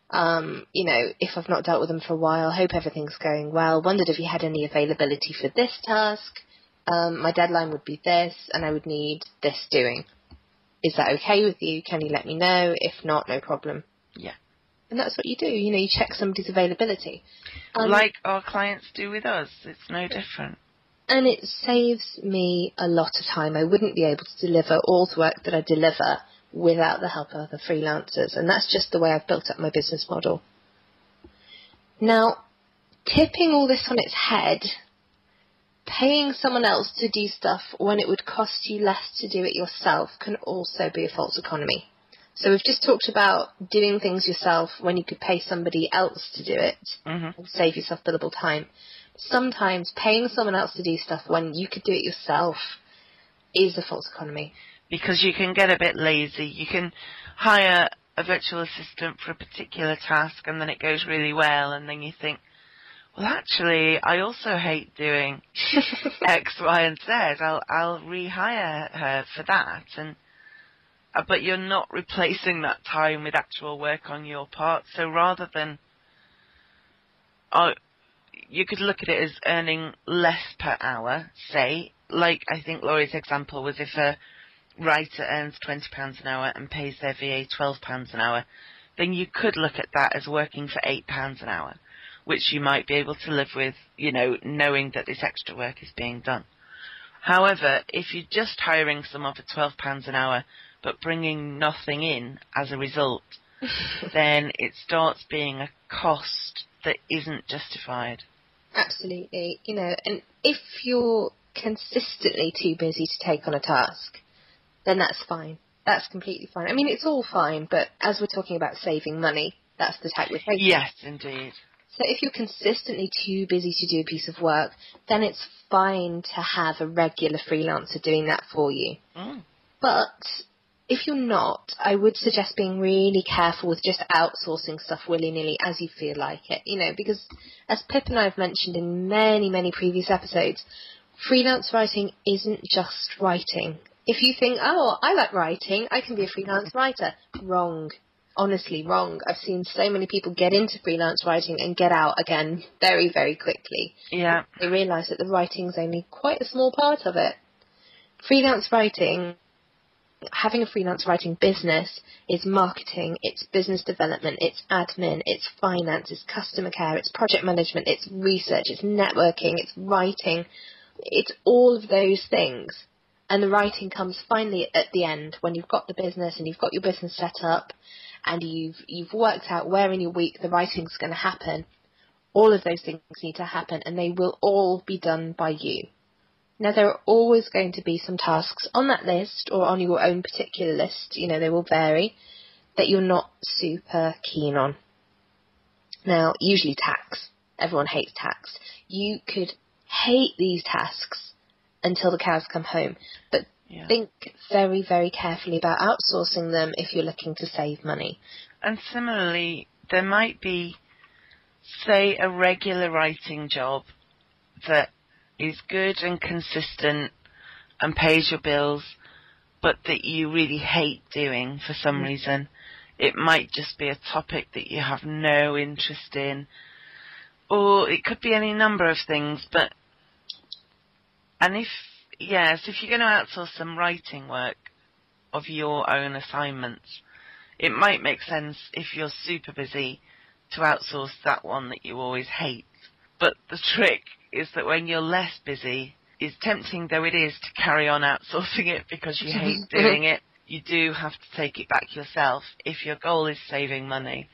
If I've not dealt with them for a while, hope everything's going well. Wondered if you had any availability for this task. My deadline would be this, and I would need this doing. Is that okay with you? Can you let me know? If not, no problem. Yeah. And that's what you do. You check somebody's availability. Like our clients do with us. It's no different. And it saves me a lot of time. I wouldn't be able to deliver all the work that I deliver without the help of the freelancers. And that's just the way I've built up my business model. Now, tipping all this on its head, paying someone else to do stuff when it would cost you less to do it yourself can also be a false economy. So we've just talked about doing things yourself when you could pay somebody else to do it and save yourself billable time. Sometimes paying someone else to do stuff when you could do it yourself is a false economy. Because you can get a bit lazy. You can hire a virtual assistant for a particular task and then it goes really well, and then you think, well, actually, I also hate doing X, Y, and Z. I'll rehire her for that. But you're not replacing that time with actual work on your part. So rather than, you could look at it as earning less per hour, say, like I think Laurie's example was if a writer earns £20 an hour and pays their VA £12 an hour, then you could look at that as working for £8 an hour, which you might be able to live with, knowing that this extra work is being done. However, if you're just hiring someone for £12 an hour, but bringing nothing in as a result, then it starts being a cost that isn't justified. Absolutely. And if you're consistently too busy to take on a task, then that's fine. That's completely fine. I mean, it's all fine, but as we're talking about saving money, that's the tack we're taking. Yes, indeed. So if you're consistently too busy to do a piece of work, then it's fine to have a regular freelancer doing that for you. But if you're not, I would suggest being really careful with just outsourcing stuff willy-nilly as you feel like it, because as Pip and I have mentioned in many, many previous episodes, freelance writing isn't just writing. If you think, oh, I like writing, I can be a freelance writer. Wrong. Honestly, wrong. I've seen so many people get into freelance writing and get out again very, very quickly. Yeah. They realise that the writing's only quite a small part of it. Freelance writing, having a freelance writing business is marketing, it's business development, it's admin, it's finance, it's customer care, it's project management, it's research, it's networking, it's writing. It's all of those things. And the writing comes finally at the end when you've got the business and you've got your business set up and you've worked out where in your week the writing's going to happen. All of those things need to happen and they will all be done by you. Now, there are always going to be some tasks on that list or on your own particular list, they will vary, that you're not super keen on. Now, usually tax. Everyone hates tax. You could hate these tasks until the cows come home. But think very, very carefully about outsourcing them if you're looking to save money. And similarly, there might be, say, a regular writing job that is good and consistent and pays your bills, but that you really hate doing for some reason. It might just be a topic that you have no interest in, or it could be any number of things, and if you're going to outsource some writing work of your own assignments, it might make sense if you're super busy to outsource that one that you always hate. But the trick is that when you're less busy, as tempting though it is to carry on outsourcing it because you hate doing it, you do have to take it back yourself. If your goal is saving money,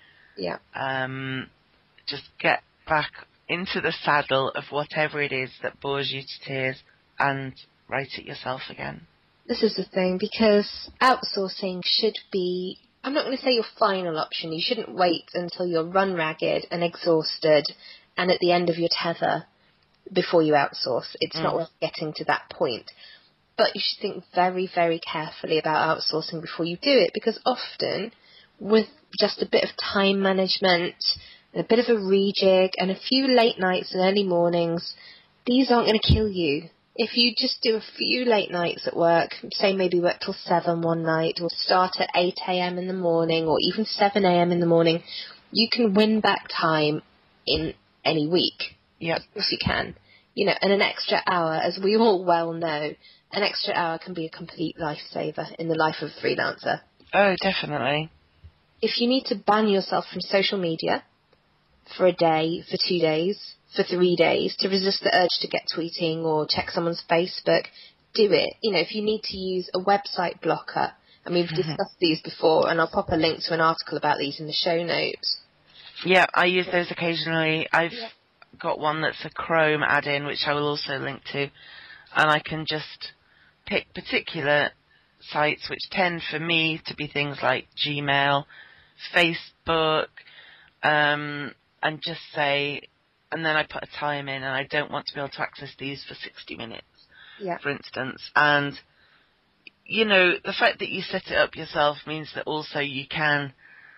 just get back into the saddle of whatever it is that bores you to tears and write it yourself again. This is the thing, because outsourcing should be, I'm not going to say your final option. You shouldn't wait until you're run ragged and exhausted and at the end of your tether before you outsource. It's not worth getting to that point. But you should think very, very carefully about outsourcing before you do it, because often with just a bit of time management, a bit of a rejig and a few late nights and early mornings, these aren't going to kill you. If you just do a few late nights at work, say maybe work till 7 one night, or start at 8 a.m. in the morning, or even 7 a.m. in the morning, you can win back time in any week. Yeah. Of course you can. You know, and an extra hour, as we all well know, an extra hour can be a complete lifesaver in the life of a freelancer. Oh, definitely. If you need to ban yourself from social media for a day, for 2 days, for 3 days, to resist the urge to get tweeting or check someone's Facebook, do it. You know, if you need to use a website blocker, and we've discussed these before, and I'll pop a link to an article about these in the show notes. Yeah, I use those occasionally. I've got one that's a Chrome add-in, which I will also link to, and I can just pick particular sites which tend for me to be things like Gmail, Facebook, and just say, and then I put a time in, and I don't want to be able to access these for 60 minutes, for instance. And, you know, the fact that you set it up yourself means that also you can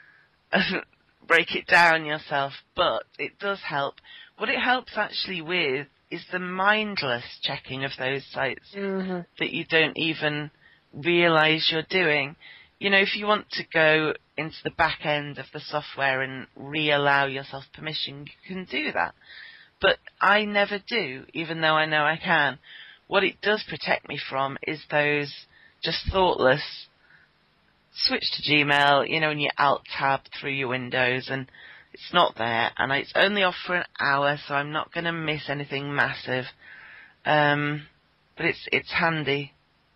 break it down yourself, but it does help. What it helps actually with is the mindless checking of those sites that you don't even realise you're doing. You know, if you want to go into the back end of the software and re-allow yourself permission, you can do that. But I never do, even though I know I can. What it does protect me from is those just thoughtless switch to Gmail, you know, and you alt-tab through your windows and it's not there, and it's only off for an hour, so I'm not going to miss anything massive. But it's handy.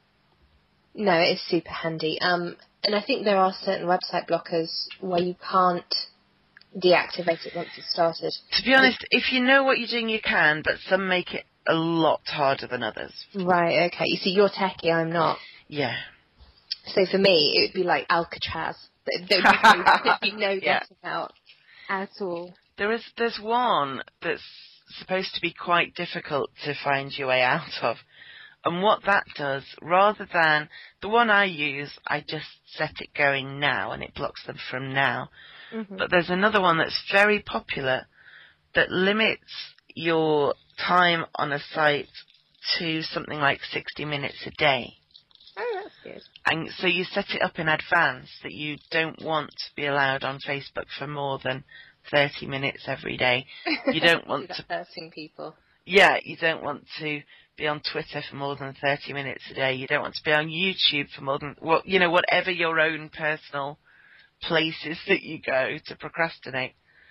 No, it is super handy. And I think there are certain website blockers where you can't deactivate it once it's started. To be honest, if you know what you're doing, you can, but some make it a lot harder than others. Right, okay. You see, you're techie, I'm not. Yeah. So for me, it would be like Alcatraz. There'd be no getting out at all. There's one that's supposed to be quite difficult to find your way out of. And what that does, rather than the one I use, I just set it going now and it blocks them from now. But there's another one that's very popular that limits your time on a site to something like 60 minutes a day. Oh, that's good. And so you set it up in advance that you don't want to be allowed on Facebook for more than 30 minutes every day. You don't want to hurting people. Yeah, you don't want to be on Twitter for more than 30 minutes a day. You don't want to be on YouTube for more than, well, you know, whatever your own personal places that you go to procrastinate.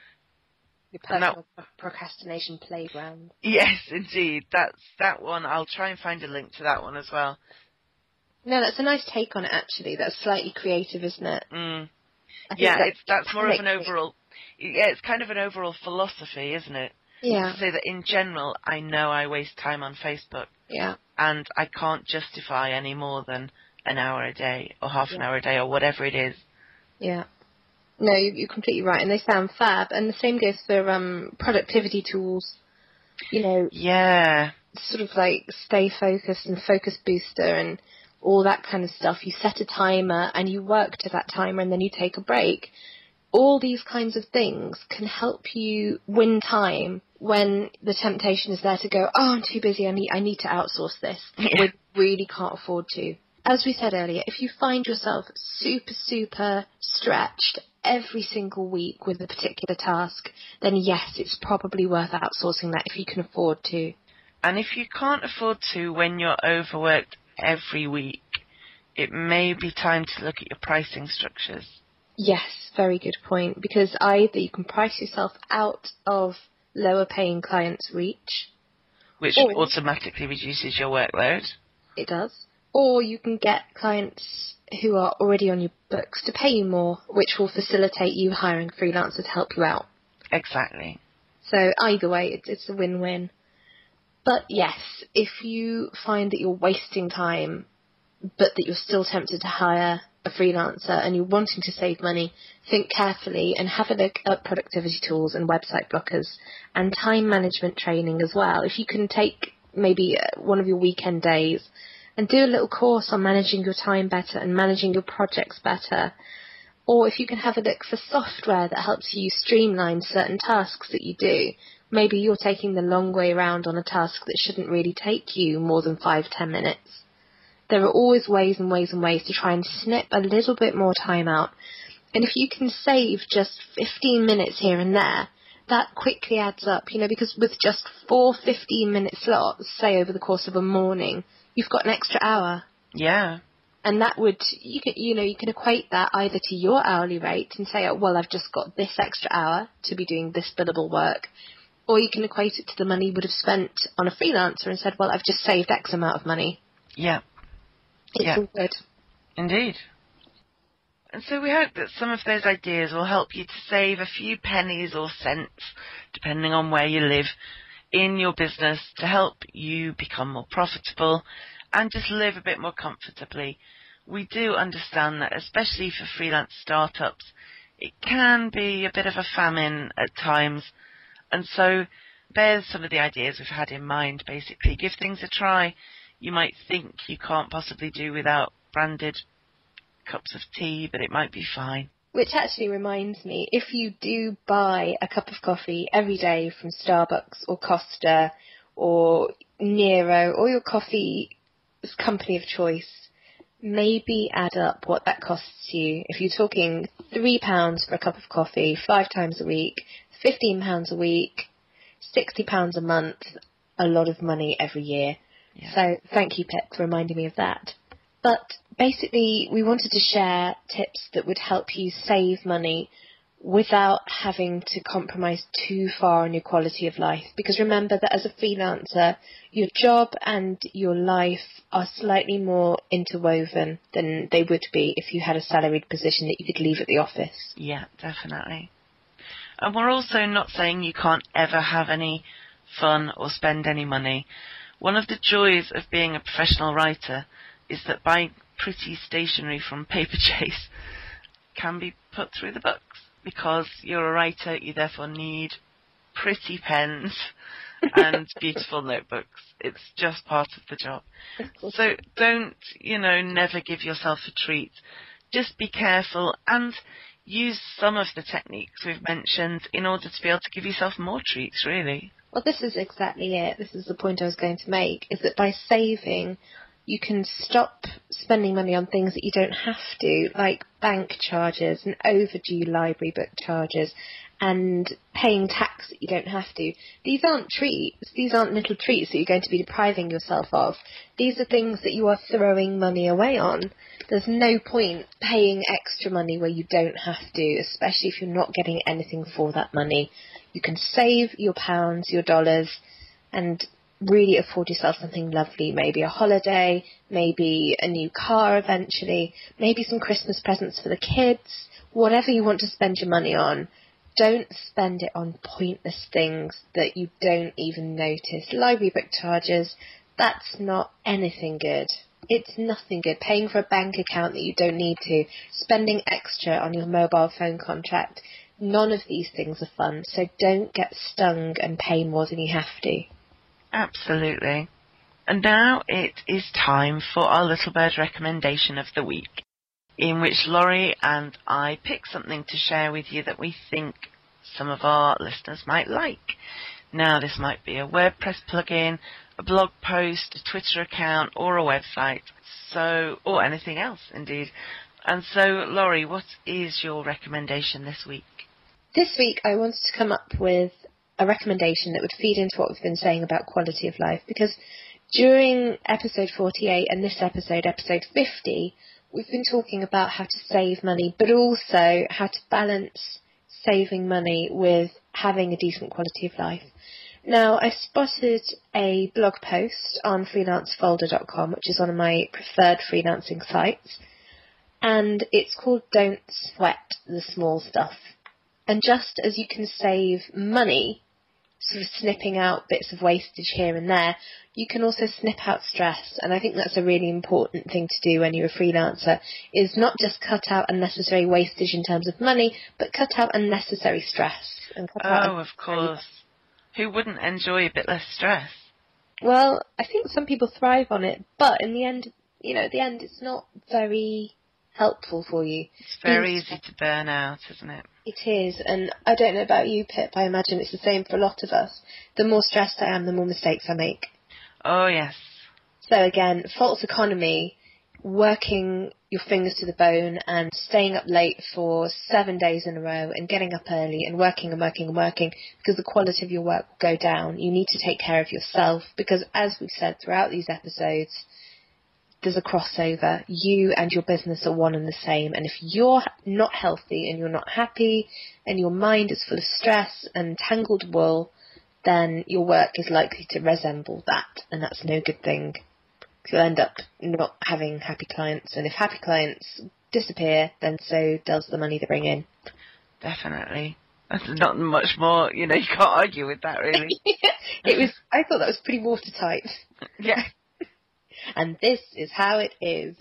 Your personal procrastination playground. Yes, indeed. That's that one. I'll try and find a link to that one as well. No, that's a nice take on it, actually. That's slightly creative, isn't it? Yeah, that's more of an overall... Yeah, it's kind of an overall philosophy, isn't it? Yeah. To say that in general, I know I waste time on Facebook. Yeah. And I can't justify any more than an hour a day or half an hour a day or whatever it is. Yeah. No, you're completely right. And they sound fab. And the same goes for productivity tools. You know. Yeah. Sort of like Stay Focused and Focus Booster and all that kind of stuff. You set a timer and you work to that timer and then you take a break. All these kinds of things can help you win time when the temptation is there to go, oh, I'm too busy, I need to outsource this. We really can't afford to. As we said earlier, if you find yourself super stretched every single week with a particular task, then yes, it's probably worth outsourcing that if you can afford to. And if you can't afford to when you're overworked every week, it may be time to look at your pricing structures. Yes, very good point. Because either you can price yourself out of lower paying clients' reach, which or automatically reduces your workload. It does. Or you can get clients who are already on your books to pay you more, which will facilitate you hiring freelancers to help you out. Exactly. So either way, it's a win-win. But yes, if you find that you're wasting time, but that you're still tempted to hire a freelancer and you're wanting to save money, think carefully and have a look at productivity tools and website blockers and time management training as well. If you can take maybe one of your weekend days and do a little course on managing your time better and managing your projects better. Or if you can have a look for software that helps you streamline certain tasks that you do. Maybe you're taking the long way around on a task that shouldn't really take you more than 5-10 minutes. There are always ways and ways and ways to try and snip a little bit more time out. And if you can save just 15 minutes here and there, that quickly adds up, because with just 4 15-minute slots, say over the course of a morning, you've got an extra hour. Yeah. And that would, you can equate that either to your hourly rate and say, oh, well, I've just got this extra hour to be doing this billable work. Or you can equate it to the money you would have spent on a freelancer and said, well, I've just saved X amount of money. Yeah. It's all good. Indeed. And so we hope that some of those ideas will help you to save a few pennies or cents, depending on where you live, in your business to help you become more profitable and just live a bit more comfortably. We do understand that, especially for freelance startups, it can be a bit of a famine at times. And so there's some of the ideas we've had in mind, basically. Give things a try. You might think you can't possibly do without branded cups of tea, but it might be fine. Which actually reminds me, if you do buy a cup of coffee every day from Starbucks or Costa or Nero or your coffee company of choice, maybe add up what that costs you. If you're talking £3 for a cup of coffee 5 times a week, £15 a week, £60 a month, a lot of money every year. Yeah. So thank you, Pip, for reminding me of that. But basically, we wanted to share tips that would help you save money without having to compromise too far on your quality of life. Because remember that as a freelancer, your job and your life are slightly more interwoven than they would be if you had a salaried position that you could leave at the office. Yeah, definitely. And we're also not saying you can't ever have any fun or spend any money. One of the joys of being a professional writer is that buying pretty stationery from Paperchase can be put through the books. Because you're a writer, you therefore need pretty pens and beautiful notebooks. It's just part of the job. So don't, never give yourself a treat. Just be careful and use some of the techniques we've mentioned in order to be able to give yourself more treats, really. Well, this is exactly it. This is the point I was going to make, is that by saving, you can stop spending money on things that you don't have to, like bank charges and overdue library book charges and paying tax that you don't have to. These aren't treats. These aren't little treats that you're going to be depriving yourself of. These are things that you are throwing money away on. There's no point paying extra money where you don't have to, especially if you're not getting anything for that money. You can save your pounds, your dollars, and really afford yourself something lovely, maybe a holiday, maybe a new car eventually, maybe some Christmas presents for the kids, whatever you want to spend your money on. Don't spend it on pointless things that you don't even notice. Library book charges, that's not anything good. It's nothing good. Paying for a bank account that you don't need to, spending extra on your mobile phone contract, none of these things are fun, so don't get stung and pay more than you have to. Absolutely. And now it is time for our Little Bird recommendation of the week, in which Laurie and I pick something to share with you that we think some of our listeners might like. Now, this might be a WordPress plugin, a blog post, a Twitter account, or a website, or anything else, indeed. And so, Laurie, what is your recommendation this week? This week, I wanted to come up with a recommendation that would feed into what we've been saying about quality of life, because during episode 48 and this episode 50, we've been talking about how to save money, but also how to balance saving money with having a decent quality of life. Now, I spotted a blog post on freelancefolder.com, which is one of my preferred freelancing sites, and it's called Don't Sweat the Small Stuff. And just as you can save money, sort of snipping out bits of wastage here and there, you can also snip out stress. And I think that's a really important thing to do when you're a freelancer, is not just cut out unnecessary wastage in terms of money, but cut out unnecessary stress. And cut out of course. Who wouldn't enjoy a bit less stress? Well, I think some people thrive on it, but in the end, it's not very helpful for you. It's very easy to burn out, isn't it? It is, and I don't know about you, Pip, I imagine it's the same for a lot of us. The more stressed I am, the more mistakes I make. Oh, yes. So again, false economy, working your fingers to the bone and staying up late for 7 days in a row and getting up early and working and working and working, because the quality of your work will go down. You need to take care of yourself, because as we've said throughout these episodes, there's a crossover. You and your business are one and the same. And if you're not healthy and you're not happy and your mind is full of stress and tangled wool, then your work is likely to resemble that. And that's no good thing. You'll end up not having happy clients. And if happy clients disappear, then so does the money they bring in. Definitely. That's not much more, you can't argue with that, really. I thought that was pretty watertight. Yeah. And this is how it is.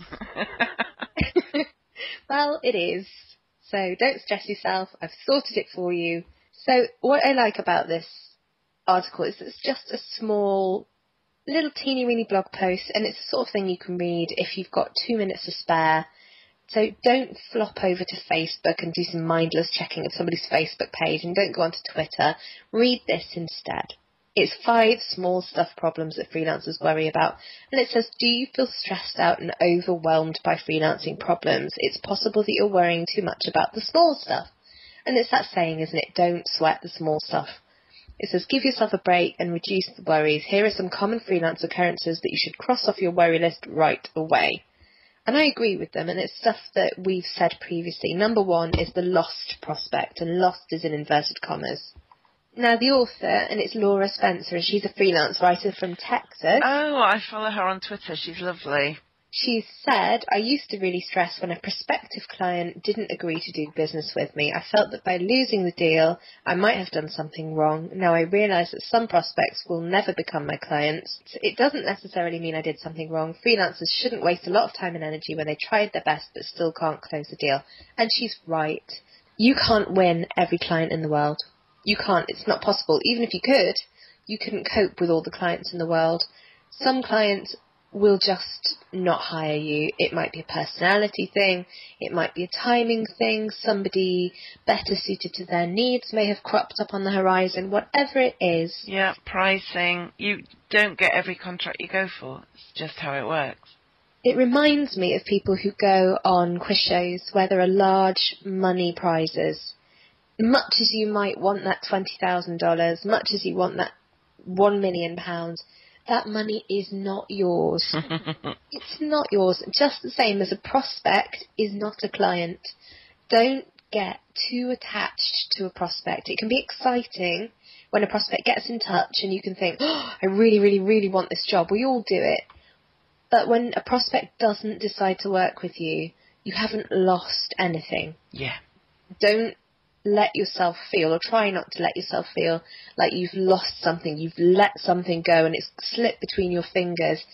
Well, it is. So don't stress yourself. I've sorted it for you. So what I like about this article is it's just a small, little teeny weeny blog post, and it's the sort of thing you can read if you've got 2 minutes to spare. So don't flop over to Facebook and do some mindless checking of somebody's Facebook page, and don't go onto Twitter. Read this instead. It's 5 small stuff problems that freelancers worry about. And it says, do you feel stressed out and overwhelmed by freelancing problems? It's possible that you're worrying too much about the small stuff. And it's that saying, isn't it? Don't sweat the small stuff. It says, give yourself a break and reduce the worries. Here are some common freelance occurrences that you should cross off your worry list right away. And I agree with them, and it's stuff that we've said previously. Number 1 is the lost prospect, and lost is in inverted commas. Now, the author, and it's Laura Spencer, and she's a freelance writer from Texas. Oh, I follow her on Twitter. She's lovely. She said, I used to really stress when a prospective client didn't agree to do business with me. I felt that by losing the deal, I might have done something wrong. Now I realise that some prospects will never become my clients. It doesn't necessarily mean I did something wrong. Freelancers shouldn't waste a lot of time and energy when they tried their best but still can't close the deal. And she's right. You can't win every client in the world. You can't. It's not possible. Even if you could, you couldn't cope with all the clients in the world. Some clients will just not hire you. It might be a personality thing. It might be a timing thing. Somebody better suited to their needs may have cropped up on the horizon. Whatever it is. Yeah, pricing. You don't get every contract you go for. It's just how it works. It reminds me of people who go on quiz shows where there are large money prizes. Much as you might want that $20,000, much as you want that £1 million, that money is not yours. It's not yours. Just the same as a prospect is not a client. Don't get too attached to a prospect. It can be exciting when a prospect gets in touch and you can think, oh, I really, really, really want this job. We all do it. But when a prospect doesn't decide to work with you, you haven't lost anything. Yeah. Don't let yourself feel, or try not to let yourself feel like you've lost something, you've let something go and it's slipped between your fingers.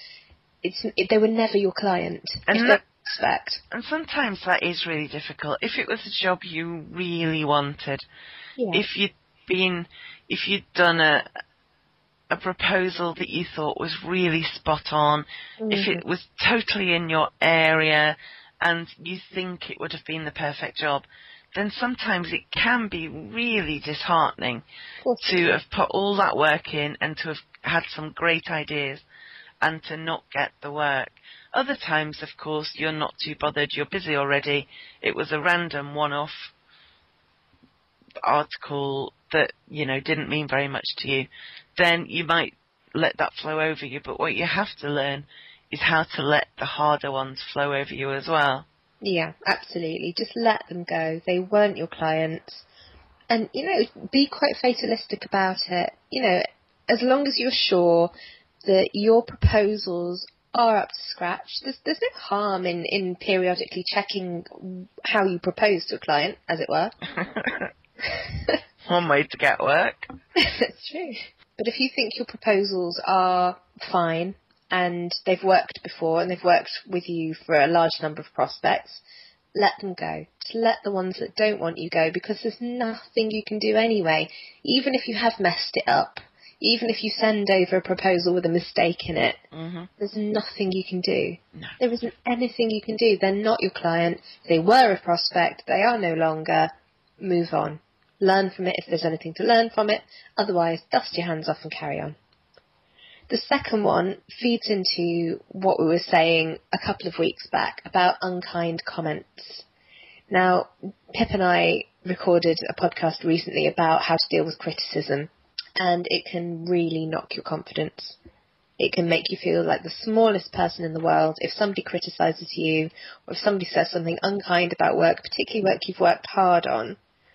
They were never your client. And sometimes that is really difficult. If it was a job you really wanted, if you'd done a proposal that you thought was really spot on, if it was totally in your area and you think it would have been the perfect job, then sometimes it can be really disheartening to have put all that work in and to have had some great ideas and to not get the work. Other times, of course, you're not too bothered. You're busy already. It was a random one-off article that, didn't mean very much to you. Then you might let that flow over you. But what you have to learn is how to let the harder ones flow over you as well. Yeah, absolutely. Just let them go. They weren't your clients. And, be quite fatalistic about it. As long as you're sure that your proposals are up to scratch, there's no harm in periodically checking how you propose to a client, as it were. One way to get work. That's true. But if you think your proposals are fine and they've worked before and they've worked with you for a large number of prospects, let them go. Just let the ones that don't want you go, because there's nothing you can do anyway. Even if you have messed it up, even if you send over a proposal with a mistake in it, there's nothing you can do. No. There isn't anything you can do. They're not your client. They were a prospect. They are no longer. Move on. Learn from it if there's anything to learn from it. Otherwise, dust your hands off and carry on. The second one feeds into what we were saying a couple of weeks back about unkind comments. Now, Pip and I recorded a podcast recently about how to deal with criticism, and it can really knock your confidence. It can make you feel like the smallest person in the world if somebody criticises you, or if somebody says something unkind about work, particularly work you've worked hard on.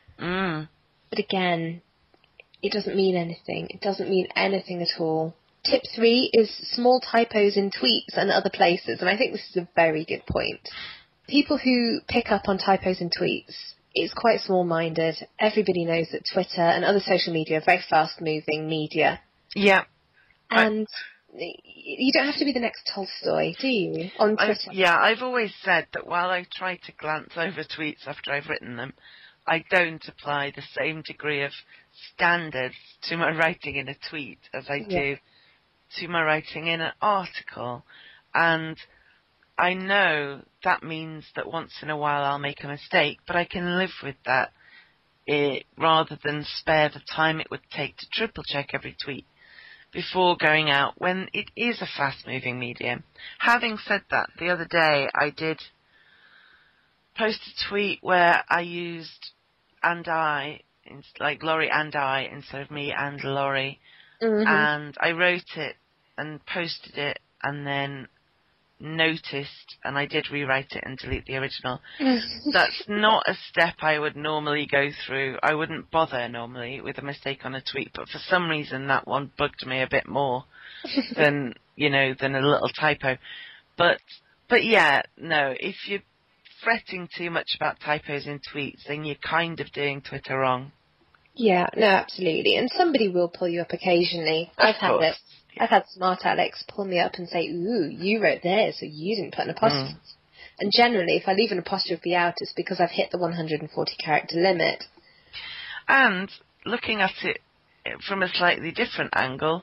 But again, it doesn't mean anything. It doesn't mean anything at all. Tip 3 is small typos in tweets and other places, and I think this is a very good point. People who pick up on typos in tweets, it's quite small-minded. Everybody knows that Twitter and other social media are very fast-moving media. Yeah. And you don't have to be the next Tolstoy, do you, on Twitter? I've always said that while I try to glance over tweets after I've written them, I don't apply the same degree of standards to my writing in a tweet as I do to my writing in an article. And I know that means that once in a while I'll make a mistake, but I can live with that rather than spare the time it would take to triple check every tweet before going out when it is a fast-moving medium. Having said that, the other day I did post a tweet where I used and I, like Laurie and I, instead of me and Laurie. And I wrote it and posted it and then noticed, and I did rewrite it and delete the original. That's not a step I would normally go through. I wouldn't bother normally with a mistake on a tweet, but for some reason that one bugged me a bit more than a little typo. But yeah, no, if you're fretting too much about typos in tweets, then you're kind of doing Twitter wrong. Yeah, no, absolutely. And somebody will pull you up occasionally. I've had it. Yeah. I've had smart Alex pull me up and say, ooh, you wrote there, so you didn't put an apostrophe. And generally, if I leave an apostrophe out, it's because I've hit the 140 character limit. And looking at it from a slightly different angle,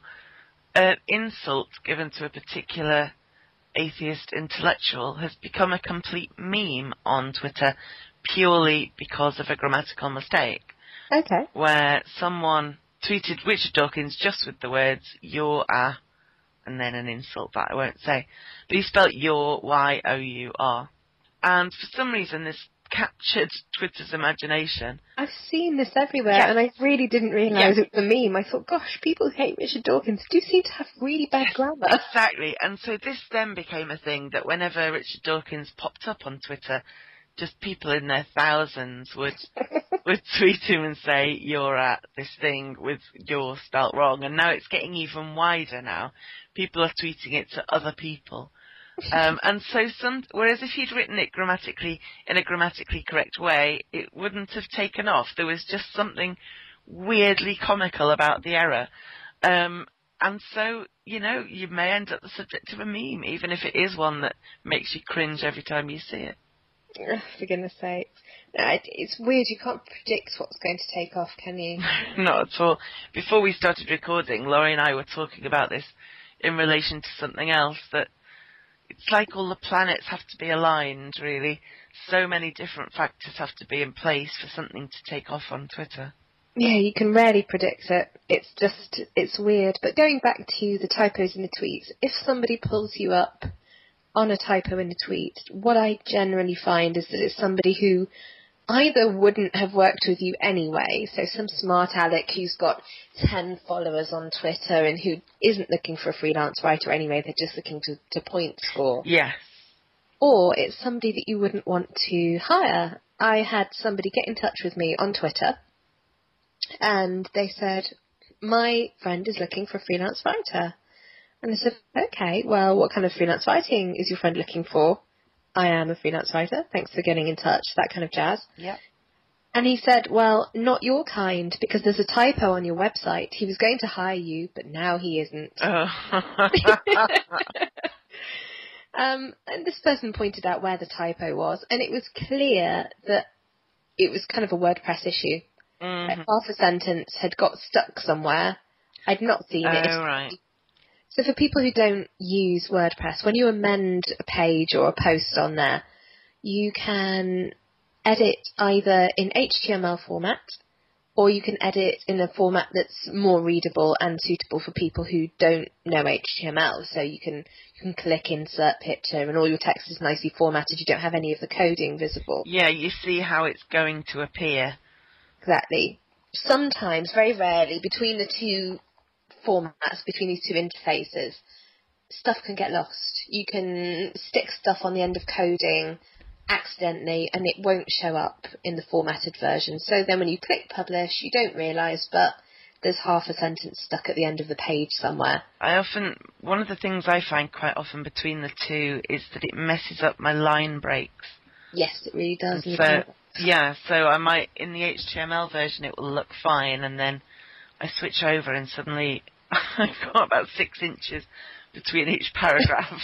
insult given to a particular atheist intellectual has become a complete meme on Twitter purely because of a grammatical mistake. Okay. Where someone tweeted Richard Dawkins just with the words "your a," and then an insult that I won't say. But he spelt your, Y-O-U-R. And for some reason this captured Twitter's imagination. I've seen this everywhere, and I really didn't realise it was a meme. I thought, gosh, people who hate Richard Dawkins do seem to have really bad grammar. Exactly. And so this then became a thing that whenever Richard Dawkins popped up on Twitter, just people in their thousands would tweet him and say, you're at this thing with your spelt wrong. And now it's getting even wider now. People are tweeting it to other people. And so whereas if he'd written it in a grammatically correct way, it wouldn't have taken off. There was just something weirdly comical about the error. And so, you may end up the subject of a meme, even if it is one that makes you cringe every time you see it. For goodness sake. No, it's weird. You can't predict what's going to take off, can you? Not at all. Before we started recording, Laurie and I were talking about this in relation to something else, that it's like all the planets have to be aligned, really. So many different factors have to be in place for something to take off on Twitter. Yeah, you can rarely predict it. It's weird. But going back to the typos in the tweets, if somebody pulls you up on a typo in a tweet, what I generally find is that it's somebody who either wouldn't have worked with you anyway, so some smart aleck who's got 10 followers on Twitter and who isn't looking for a freelance writer anyway, they're just looking to point score. Yes. or it's somebody that you wouldn't want to hire. I had somebody get in touch with me on Twitter, and they said, my friend is looking for a freelance writer. And I said, okay, well, what kind of freelance writing is your friend looking for? I am a freelance writer. Thanks for getting in touch, that kind of jazz. Yeah. And he said, well, not your kind, because there's a typo on your website. He was going to hire you, but now he isn't. Oh. And this person pointed out where the typo was, and it was clear that it was kind of a WordPress issue. Mm-hmm. Like half a sentence had got stuck somewhere. I'd not seen it. Oh, right. So for people who don't use WordPress, when you amend a page or a post on there, you can edit either in HTML format, or you can edit in a format that's more readable and suitable for people who don't know HTML. So you can click insert picture and all your text is nicely formatted. You don't have any of the coding visible. Yeah, you see how it's going to appear. Exactly. Sometimes, very rarely, between the two formats, between these two interfaces, stuff can get lost. You can stick stuff on the end of coding accidentally and it won't show up in the formatted version. So then when you click publish, you don't realise, but there's half a sentence stuck at the end of the page somewhere. One of the things I find quite often between the two is that it messes up my line breaks. Yes, it really does. So I might, in the HTML version, it will look fine, and then I switch over and suddenly I've got about 6 inches between each paragraph.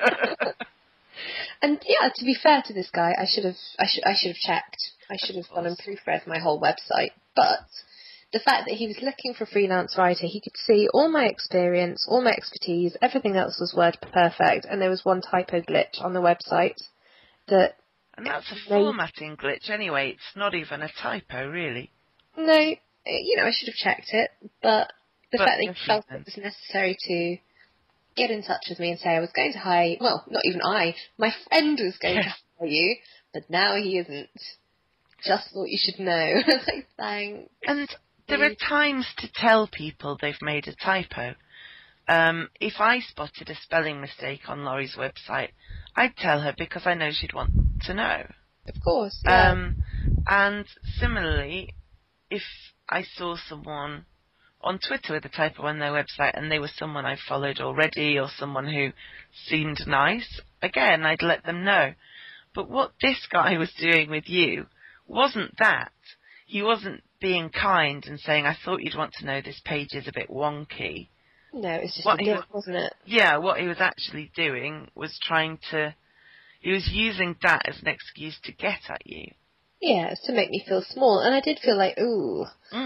And yeah, to be fair to this guy, I should have checked. I should have gone and proofread my whole website. But the fact that he was looking for a freelance writer, he could see all my experience, all my expertise, everything else was word perfect, and there was one typo glitch on the website that. And that's a formatting glitch anyway. It's not even a typo, really. No, I should have checked it, but the fact that he felt it was necessary to get in touch with me and say I was going to hire, well, not even my friend was going to hire you, but now he isn't. Just thought you should know. Like, thanks. And there are times to tell people they've made a typo. If I spotted a spelling mistake on Laurie's website, I'd tell her because I know she'd want to know. Of course, yeah. And similarly, if I saw someone on Twitter with a typo on their website and they were someone I followed already or someone who seemed nice, again, I'd let them know. But what this guy was doing with you wasn't that. He wasn't being kind and saying, I thought you'd want to know this page is a bit wonky. No, it's just a gift, wasn't it? Yeah, what he was actually doing was he was using that as an excuse to get at you. Yeah, it's to make me feel small. And I did feel like, ooh.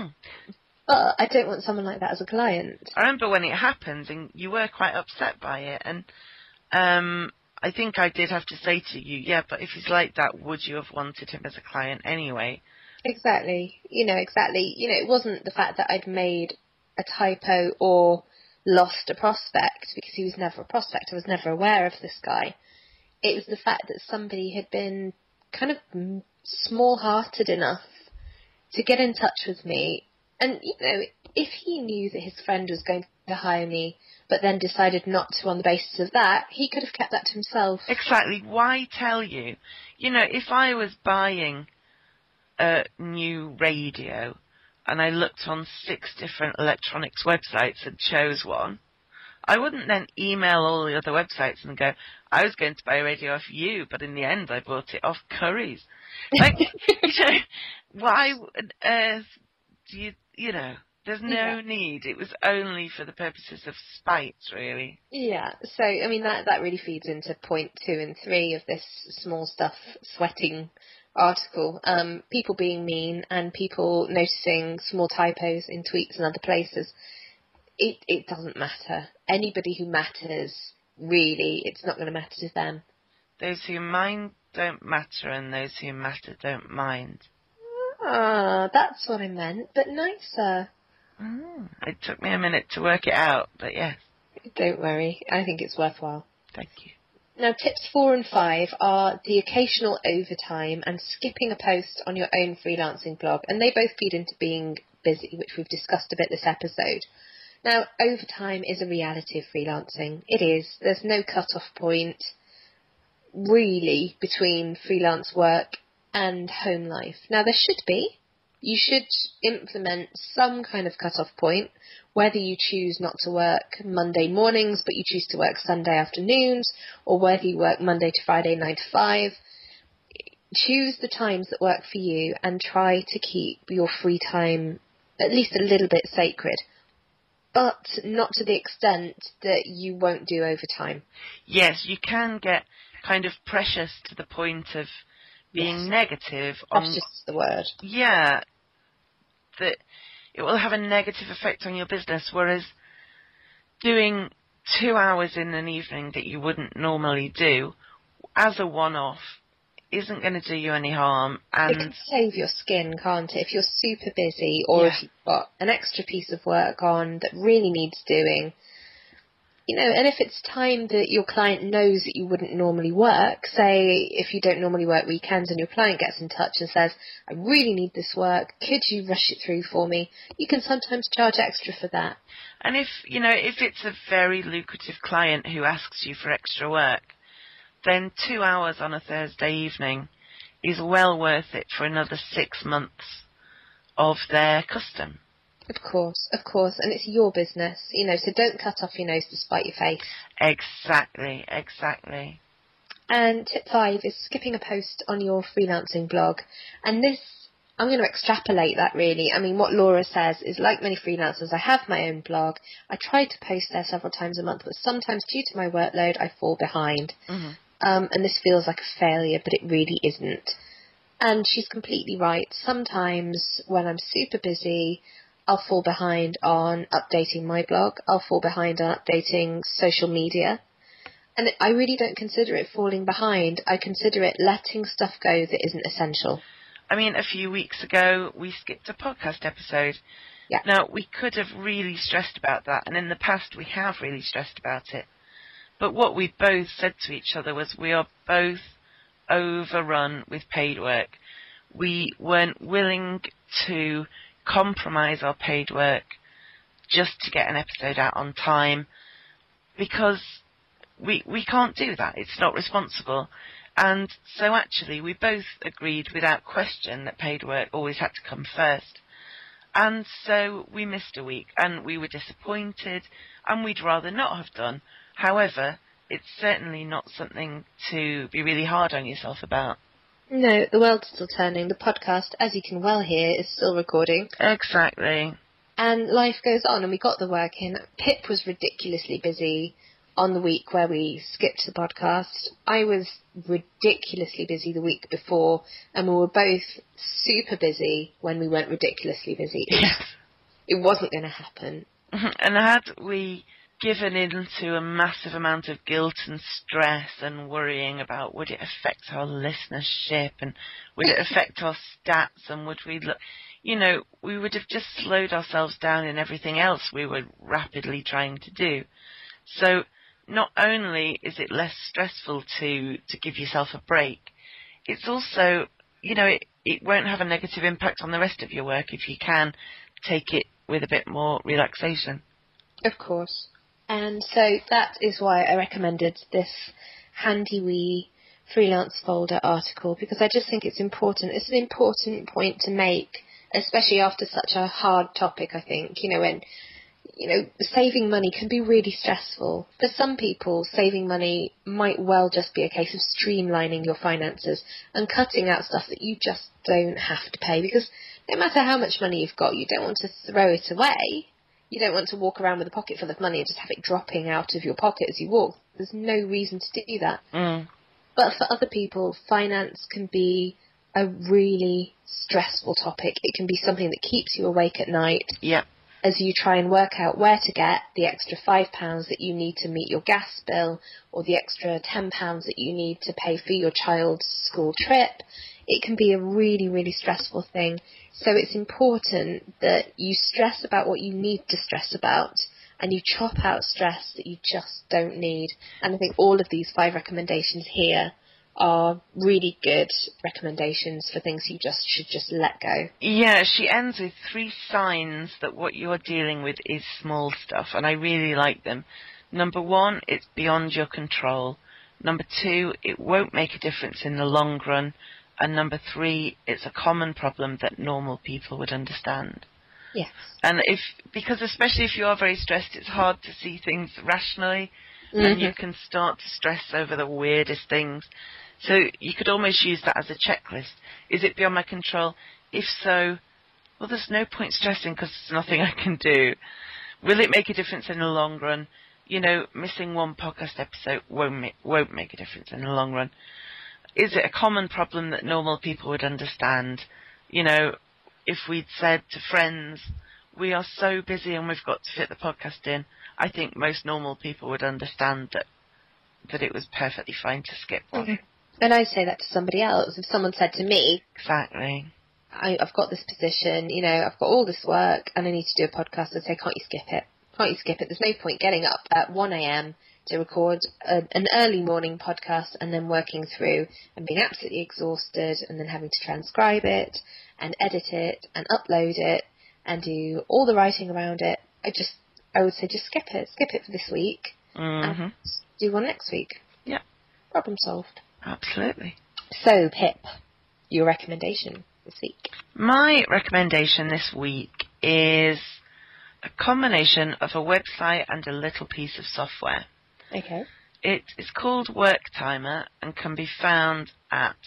But I don't want someone like that as a client. I remember when it happened and you were quite upset by it. And I think I did have to say to you, yeah, but if he's like that, would you have wanted him as a client anyway? Exactly. Exactly. It wasn't the fact that I'd made a typo or lost a prospect, because he was never a prospect. I was never aware of this guy. It was the fact that somebody had been kind of small-hearted enough to get in touch with me. And, if he knew that his friend was going to hire me, but then decided not to on the basis of that, he could have kept that to himself. Exactly. Why tell you? If I was buying a new radio and I looked on 6 different electronics websites and chose one, I wouldn't then email all the other websites and go, I was going to buy a radio off you, but in the end I bought it off Curry's. Like, why on earth do you, there's no need. It was only for the purposes of spite, really. Yeah, so, that really feeds into point 2 and 3 of this small stuff sweating article. People being mean and people noticing small typos in tweets and other places. It doesn't matter. Anybody who matters, really, it's not going to matter to them. Those who mind don't matter, and those who matter don't mind. Ah, that's what I meant, but nicer. It took me a minute to work it out, but yes. Don't worry, I think it's worthwhile. Thank you. Now, tips 4 and 5 are the occasional overtime and skipping a post on your own freelancing blog, and they both feed into being busy, which we've discussed a bit this episode. Now, overtime is a reality of freelancing. It is. There's no cut-off point. really between freelance work and home life. Now, there should be. You should implement some kind of cut-off point, whether you choose not to work Monday mornings, but you choose to work Sunday afternoons, or whether you work Monday to Friday, 9 to 5. Choose the times that work for you and try to keep your free time at least a little bit sacred, but not to the extent that you won't do overtime. Yes, you can get kind of precious to the point of being negative. That's just the word. Yeah, that it will have a negative effect on your business, whereas doing 2 hours in an evening that you wouldn't normally do as a one-off isn't going to do you any harm. And it can save your skin, can't it? If you're super busy, or if you've got an extra piece of work on that really needs doing, and if it's time that your client knows that you wouldn't normally work, say if you don't normally work weekends and your client gets in touch and says, I really need this work, could you rush it through for me? You can sometimes charge extra for that. And if it's a very lucrative client who asks you for extra work, then 2 hours on a Thursday evening is well worth it for another 6 months of their custom. Of course. And it's your business, so don't cut off your nose to spite your face. Exactly. And tip 5 is skipping a post on your freelancing blog. And this, I'm going to extrapolate that really. I mean, what Laura says is, like many freelancers, I have my own blog. I try to post there several times a month, but sometimes due to my workload, I fall behind. Mm-hmm. And this feels like a failure, but it really isn't. And she's completely right. Sometimes when I'm super busy, I'll fall behind on updating my blog. I'll fall behind on updating social media. And I really don't consider it falling behind. I consider it letting stuff go that isn't essential. I mean, a few weeks ago, we skipped a podcast episode. Yeah. Now, we could have really stressed about that, and in the past we have really stressed about it. But what we both said to each other was we are both overrun with paid work. We weren't willing to compromise our paid work just to get an episode out on time, because we can't do that. It's not responsible. And so actually we both agreed without question that paid work always had to come first. And so we missed a week, and we were disappointed, and we'd rather not have done. However, it's certainly not something to be really hard on yourself about. No, the world's still turning. The podcast, as you can well hear, is still recording. Exactly. And life goes on, and we got the work in. Pip was ridiculously busy on the week where we skipped the podcast. I was ridiculously busy the week before, and we were both super busy when we weren't ridiculously busy. Yes. It wasn't going to happen. And had we given into a massive amount of guilt and stress and worrying about would it affect our listenership and would it affect our stats and would we look, we would have just slowed ourselves down in everything else we were rapidly trying to do. So not only is it less stressful to give yourself a break, it's also, it won't have a negative impact on the rest of your work if you can take it with a bit more relaxation. Of course. And so that is why I recommended this handy wee freelance folder article, because I just think it's important. It's an important point to make, especially after such a hard topic, I think, when, saving money can be really stressful. For some people, saving money might well just be a case of streamlining your finances and cutting out stuff that you just don't have to pay, because no matter how much money you've got, you don't want to throw it away. You don't want to walk around with a pocket full of money and just have it dropping out of your pocket as you walk. There's no reason to do that. Mm. But for other people, finance can be a really stressful topic. It can be something that keeps you awake at night. Yeah. As you try and work out where to get the extra £5 that you need to meet your gas bill, or the extra £10 that you need to pay for your child's school trip. It can be a really, really stressful thing. So it's important that you stress about what you need to stress about, and you chop out stress that you just don't need. And I think all of these 5 recommendations here are really good recommendations for things you should just let go. Yeah, she ends with 3 signs that what you're dealing with is small stuff, and I really like them. Number 1, it's beyond your control. Number 2, it won't make a difference in the long run. And number 3, it's a common problem that normal people would understand. Yes. And because especially if you are very stressed, it's hard to see things rationally, Mm-hmm. and you can start to stress over the weirdest things. So you could almost use that as a checklist. Is it beyond my control? If so, well, there's no point stressing because there's nothing I can do. Will it make a difference in the long run? You know, missing one podcast episode won't make a difference in the long run. Is it a common problem that normal people would understand? You know, if we'd said to friends, we are so busy and we've got to fit the podcast in, I think most normal people would understand that it was perfectly fine to skip one. Mm-hmm. And I'd say that to somebody else. If someone said to me, Exactly. I've got this position, you know, I've got all this work and I need to do a podcast, I'd say, can't you skip it? Can't you skip it? There's no point getting up at 1 a.m. to record an early morning podcast and then working through and being absolutely exhausted and then having to transcribe it and edit it and upload it and do all the writing around it. I would say just skip it for this week, and do one next week. Yeah. Problem solved. Absolutely. So, Pip, your recommendation this week? My recommendation this week is a combination of a website and a little piece of software. Okay. It is called WorkTimer and can be found at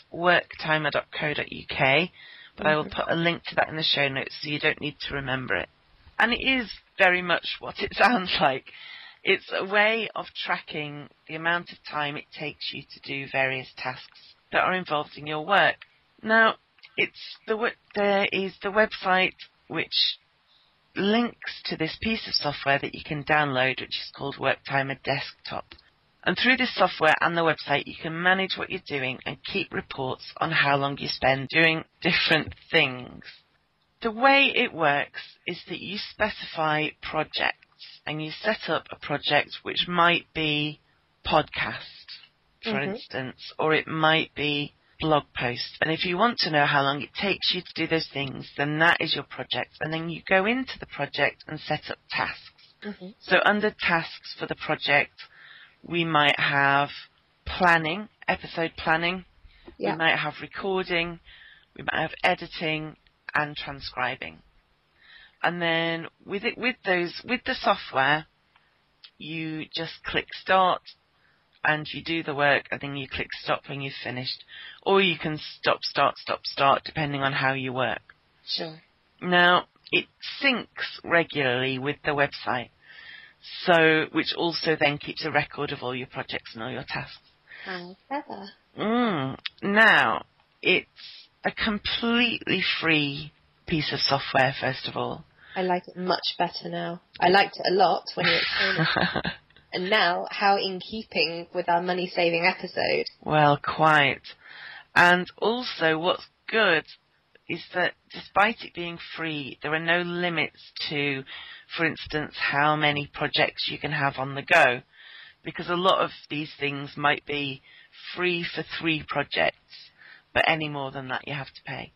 worktimer.co.uk, but I will put a link to that in the show notes so you don't need to remember it. And it is very much what it sounds like. It's a way of tracking the amount of time it takes you to do various tasks that are involved in your work. Now, there is the website which links to this piece of software that you can download, which is called WorkTimer Desktop. And through this software and the website, you can manage what you're doing and keep reports on how long you spend doing different things. The way it works is that you specify projects, and you set up a project which might be podcast, for instance, or it might be blog post. And if you want to know how long it takes you to do those things, then that is your project. And then you go into the project and set up tasks. So under tasks for the project, we might have planning, episode planning. We might have recording. We might have editing and transcribing. And then with the software, you just click start and you do the work, and then you click stop when you've finished. Or you can stop, start, depending on how you work. Sure. Now, it syncs regularly with the website, which also then keeps a record of all your projects and all your tasks. How clever. Now, it's a completely free piece of software, first of all. I like it much better now. I liked it a lot when you explained it. And now, how in keeping with our money-saving episode. Well, quite. And also, what's good is that despite it being free, there are no limits to, for instance, how many projects you can have on the go. Because a lot of these things might be free for 3 projects, but any more than that you have to pay.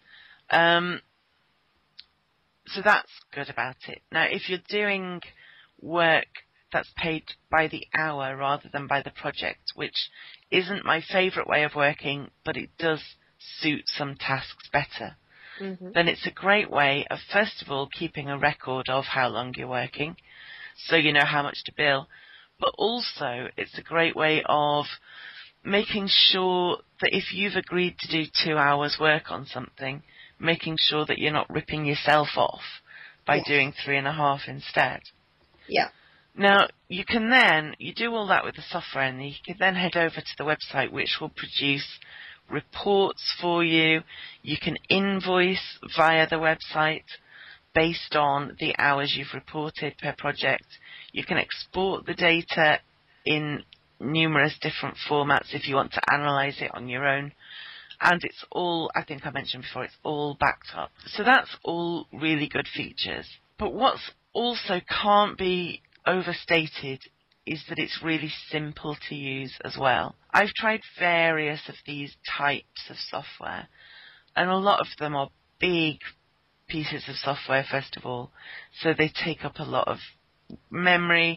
So that's good about it. Now, if you're doing work that's paid by the hour rather than by the project, which isn't my favourite way of working, but it does suit some tasks better, then it's a great way of, first of all, keeping a record of how long you're working, so you know how much to bill, but also it's a great way of making sure that if you've agreed to do 2 hours work on something, making sure that you're not ripping yourself off by doing 3.5 instead. Yeah. Now, you do all that with the software, and you can then head over to the website, which will produce reports for you. You can invoice via the website based on the hours you've reported per project. You can export the data in numerous different formats if you want to analyze it on your own. And it's all, I think I mentioned before, it's all backed up. So that's all really good features. But what's also can't be overstated is that it's really simple to use as well. I've tried various of these types of software, and a lot of them are big pieces of software, first of all, so they take up a lot of memory,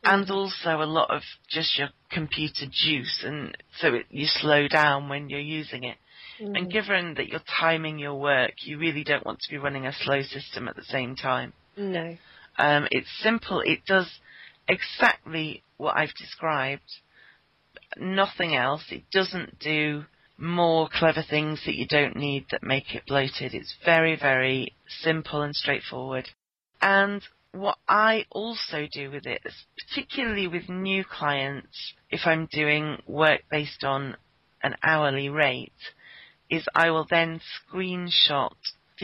and also a lot of just your computer juice, and so you slow down when you're using it. And given that you're timing your work, you really don't want to be running a slow system at the same time. No. It's simple. It does exactly what I've described. Nothing else. It doesn't do more clever things that you don't need that make it bloated. It's very, very simple and straightforward. And what I also do with it, particularly with new clients, if I'm doing work based on an hourly rate, is I will then screenshot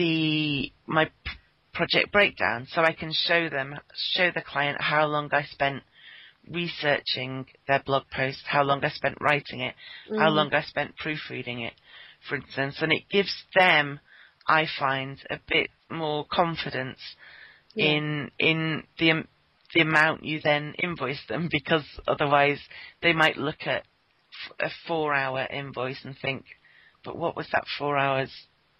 my project breakdown, so I can show the client how long I spent researching their blog post, how long I spent writing it, how long I spent proofreading it, for instance, and it gives them, I find, a bit more confidence in the amount you then invoice them, because otherwise they might look at a 4-hour invoice and think, but what was that 4 hours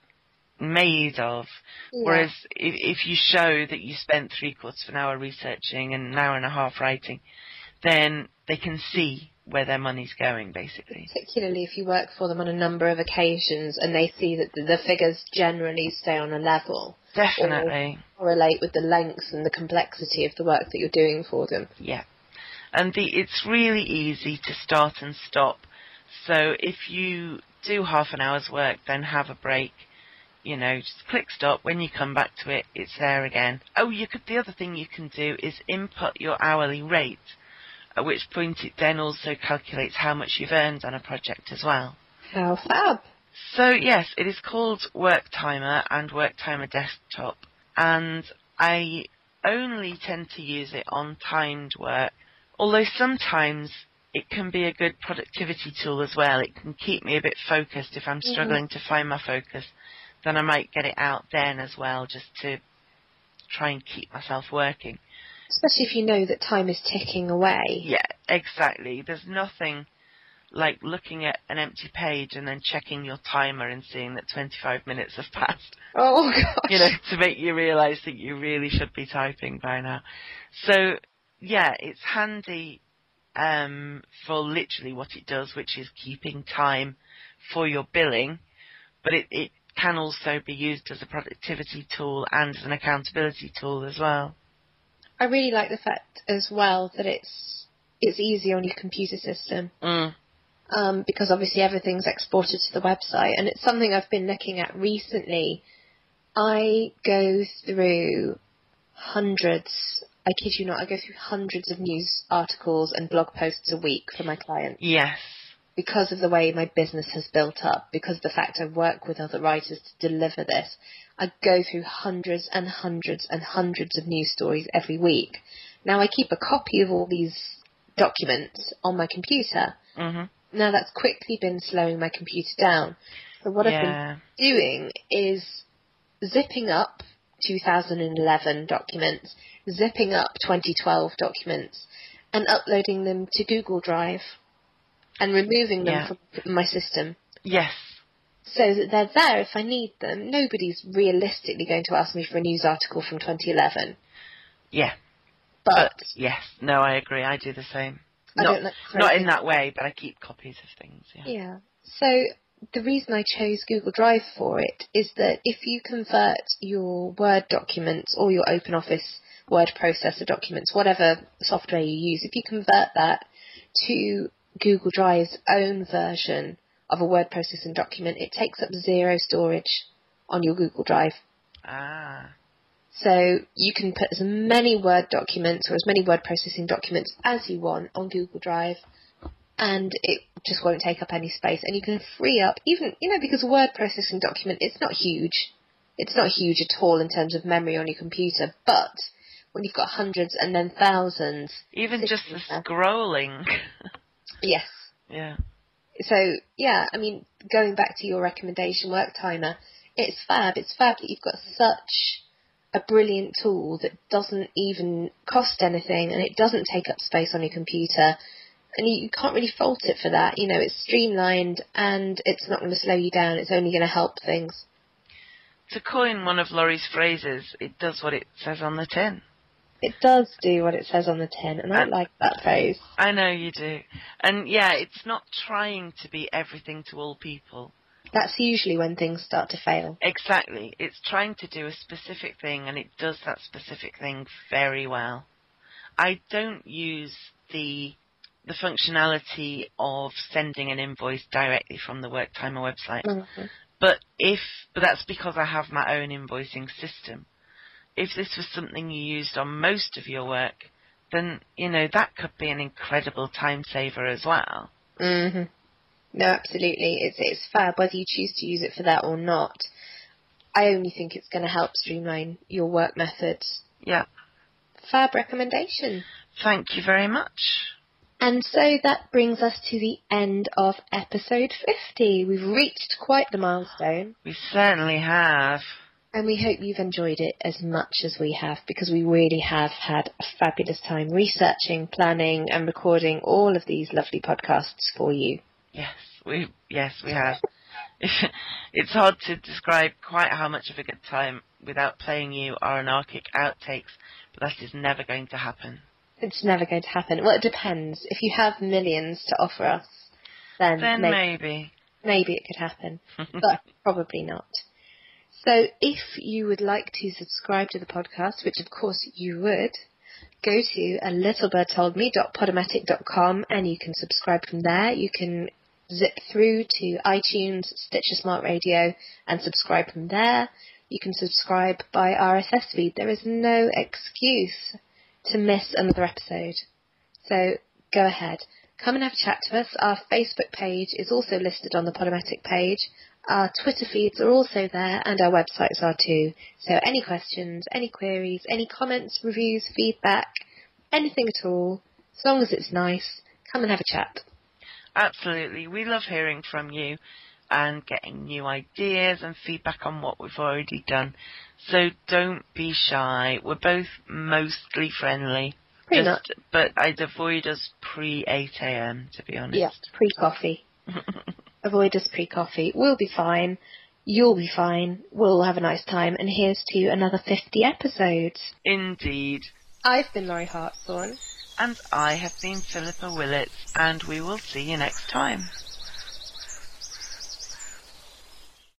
made of? Whereas if you show that you spent 3/4 of an hour researching and an hour and a half writing, then they can see where their money's going, basically. Particularly if you work for them on a number of occasions and they see that the figures generally stay on a level. Definitely. Or relate with the length and the complexity of the work that you're doing for them. Yeah. And it's really easy to start and stop. So if you do half an hour's work, then have a break. Just click stop. When you come back to it, it's there again. Oh, the other thing you can do is input your hourly rate, at which point it then also calculates how much you've earned on a project as well. How fab. So yes, it is called Worktimer and Worktimer Desktop, and I only tend to use it on timed work, although sometimes it can be a good productivity tool as well. It can keep me a bit focused. If I'm struggling to find my focus, then I might get it out then as well, just to try and keep myself working. Especially if you know that time is ticking away. Yeah, exactly. There's nothing like looking at an empty page and then checking your timer and seeing that 25 minutes have passed. Oh, gosh. To make you realise that you really should be typing by now. So, yeah, it's handy for literally what it does, which is keeping time for your billing, but it can also be used as a productivity tool and as an accountability tool as well. I really like the fact as well that it's easy on your computer system. Because obviously everything's exported to the website, and it's something I've been looking at recently. I go through hundreds, I kid you not, I go through hundreds of news articles and blog posts a week for my clients. Yes. Because of the way my business has built up, because of the fact I work with other writers to deliver this, I go through hundreds and hundreds and hundreds of news stories every week. Now I keep a copy of all these documents on my computer. Now that's quickly been slowing my computer down. So what I've been doing is zipping up 2011 documents, zipping up 2012 documents, and uploading them to Google Drive and removing them from my system. Yes. So that they're there if I need them. Nobody's realistically going to ask me for a news article from 2011. Yeah. But yes, no, I agree. I do the same. Not in that way, but I keep copies of things. Yeah. So the reason I chose Google Drive for it is that if you convert your Word documents or your OpenOffice word processor documents, whatever software you use, if you convert that to Google Drive's own version of a word processing document, it takes up 0 storage on your Google Drive. So you can put as many Word documents or as many word processing documents as you want on Google Drive, and it just won't take up any space. And you can free up, even, because a word processing document, it's not huge. It's not huge at all in terms of memory on your computer, but when you've got hundreds and then thousands... Even just the scrolling. Yes. Yeah. So, going back to your recommendation, Worktimer, it's fab. It's fab that you've got such a brilliant tool that doesn't even cost anything and it doesn't take up space on your computer. And you can't really fault it for that. It's streamlined and it's not going to slow you down. It's only going to help things. To coin one of Laurie's phrases, it does what it says on the tin. It does do what it says on the tin, and I like that phrase. I know you do. And yeah, it's not trying to be everything to all people. That's usually when things start to fail. Exactly. It's trying to do a specific thing, and it does that specific thing very well. I don't use the functionality of sending an invoice directly from the Worktimer website. Mm-hmm. But that's because I have my own invoicing system. If this was something you used on most of your work, then, that could be an incredible time saver as well. Mm-hmm. No, absolutely. It's fab whether you choose to use it for that or not. I only think it's going to help streamline your work methods. Yeah. Fab recommendation. Thank you very much. And so that brings us to the end of episode 50. We've reached quite the milestone. We certainly have. And we hope you've enjoyed it as much as we have, because we really have had a fabulous time researching, planning and recording all of these lovely podcasts for you. Yes, we have. It's hard to describe quite how much of a good time without playing you our anarchic outtakes, but that is never going to happen. It's never going to happen. Well, it depends. If you have millions to offer us, then maybe it could happen, but probably not. So if you would like to subscribe to the podcast, which of course you would, go to alittlebirdtoldme.podomatic.com and you can subscribe from there. You can zip through to iTunes, Stitcher Smart Radio and subscribe from there. You can subscribe by RSS feed. There is no excuse to miss another episode. So go ahead. Come and have a chat to us. Our Facebook page is also listed on the Podomatic page. Our Twitter feeds are also there, and our websites are too. So any questions, any queries, any comments, reviews, feedback, anything at all, as long as it's nice, come and have a chat. Absolutely. We love hearing from you and getting new ideas and feedback on what we've already done. So don't be shy. We're both mostly friendly. Pretty much. But I'd avoid us pre-8 a.m, to be honest. Yeah, pre-coffee. Avoid us pre-coffee. We'll be fine. You'll be fine. We'll have a nice time. And here's to another 50 episodes. Indeed. I've been Laurie Hartshorn. And I have been Philippa Willits. And we will see you next time.